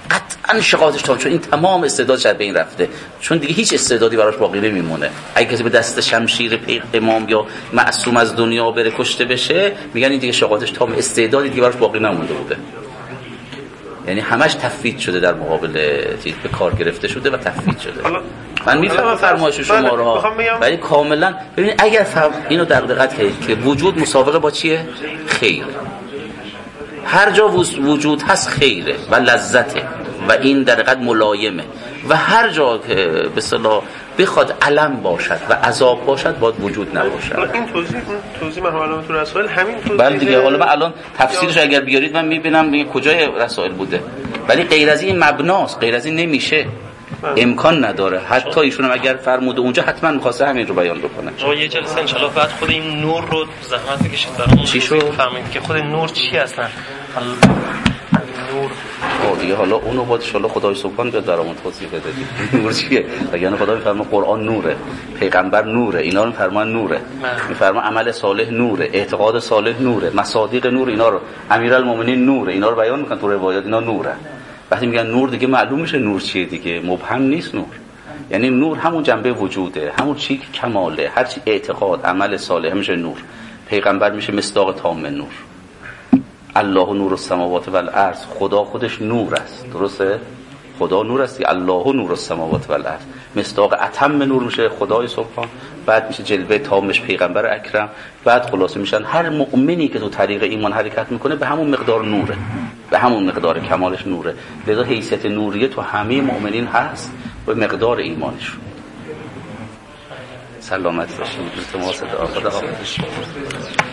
حتما شقاوتش تام، چون این تمام استعدادش از بین رفته، چون دیگه هیچ استعدادی براش باقی نمیمونه. اگه کسی به دست شمشیر پیغ امام یا معصوم از دنیا بره کشته بشه، میگن این دیگه شقاوتش تام، استعدادی دیگه براش باقی نمونده بوده. یعنی همش تفویض شده، در مقابل چیز به کار گرفته شده و تفویض شده. من میفهمم فرمایش شما رو ها، ولی کاملا ببینید اگر فهم اینو در دقت کنید که وجود مسابقه با چیه؟ خیر. هر جا وجود هست خیره و لذته و این در دقت ملایمه، و هر جا که به اصطلاح بخواد علم باشد و عذاب باشد باید وجود نباشد. این توضیح توضیح مرحوم تو رسائل همین توضیح. بله دیگه، حالا من الان تفسیرش اگر بیارید من میبینم میگه کجای رسائل بوده، ولی غیر از این مبناست، غیر از این نمیشه، امکان نداره. حتی ایشون هم اگر فرموده اونجا حتما می‌خواسته همین رو بیان بکنه. آقا یه جلسه ان شاء الله بعد خود این نور رو زحمت بکشید برامون چی شد؟ فهمید که خود نور چی اصلا. نور آه دیگه حالا اونو باید ان شاء الله خدای سبحان بیاد برامون توضیح بده. نور چیه؟ یعنی خدا میفرما قرآن نوره، پیغمبر نوره، اینا رو میفرمان نوره، میفرما عمل صالح نوره، اعتقاد صالح نوره، مصادیق نور، اینا رو امیرالمومنین نوره، اینا رو بیان میکنن تو روایات، اینا نوره. وقتی میگن نور دیگه معلوم میشه نور چیه دیگه، مبهم نیست نور. یعنی نور همون جنبه وجوده، همون چی که کماله، هر چی اعتقاد عمل صالح میشه نور. پیغمبر میشه مصداق تام نور. الله نور السماوات و الارض، خدا خودش نور است، درسته؟ خدا نور است، الله نور السماوات و الارض. مصداق اتم نور میشه خدای سبحان، بعد میشه جلوه تامش پیغمبر اکرم، بعد خلاصه میشن هر مؤمنی که تو طریق ایمان حرکت میکنه به همون مقدار نوره، به همون مقدار کمالش نوره. لذا حیثیت نوریه تو همه مؤمنین هست به مقدار ایمانشون. سلامت باشید. خدا حافظ.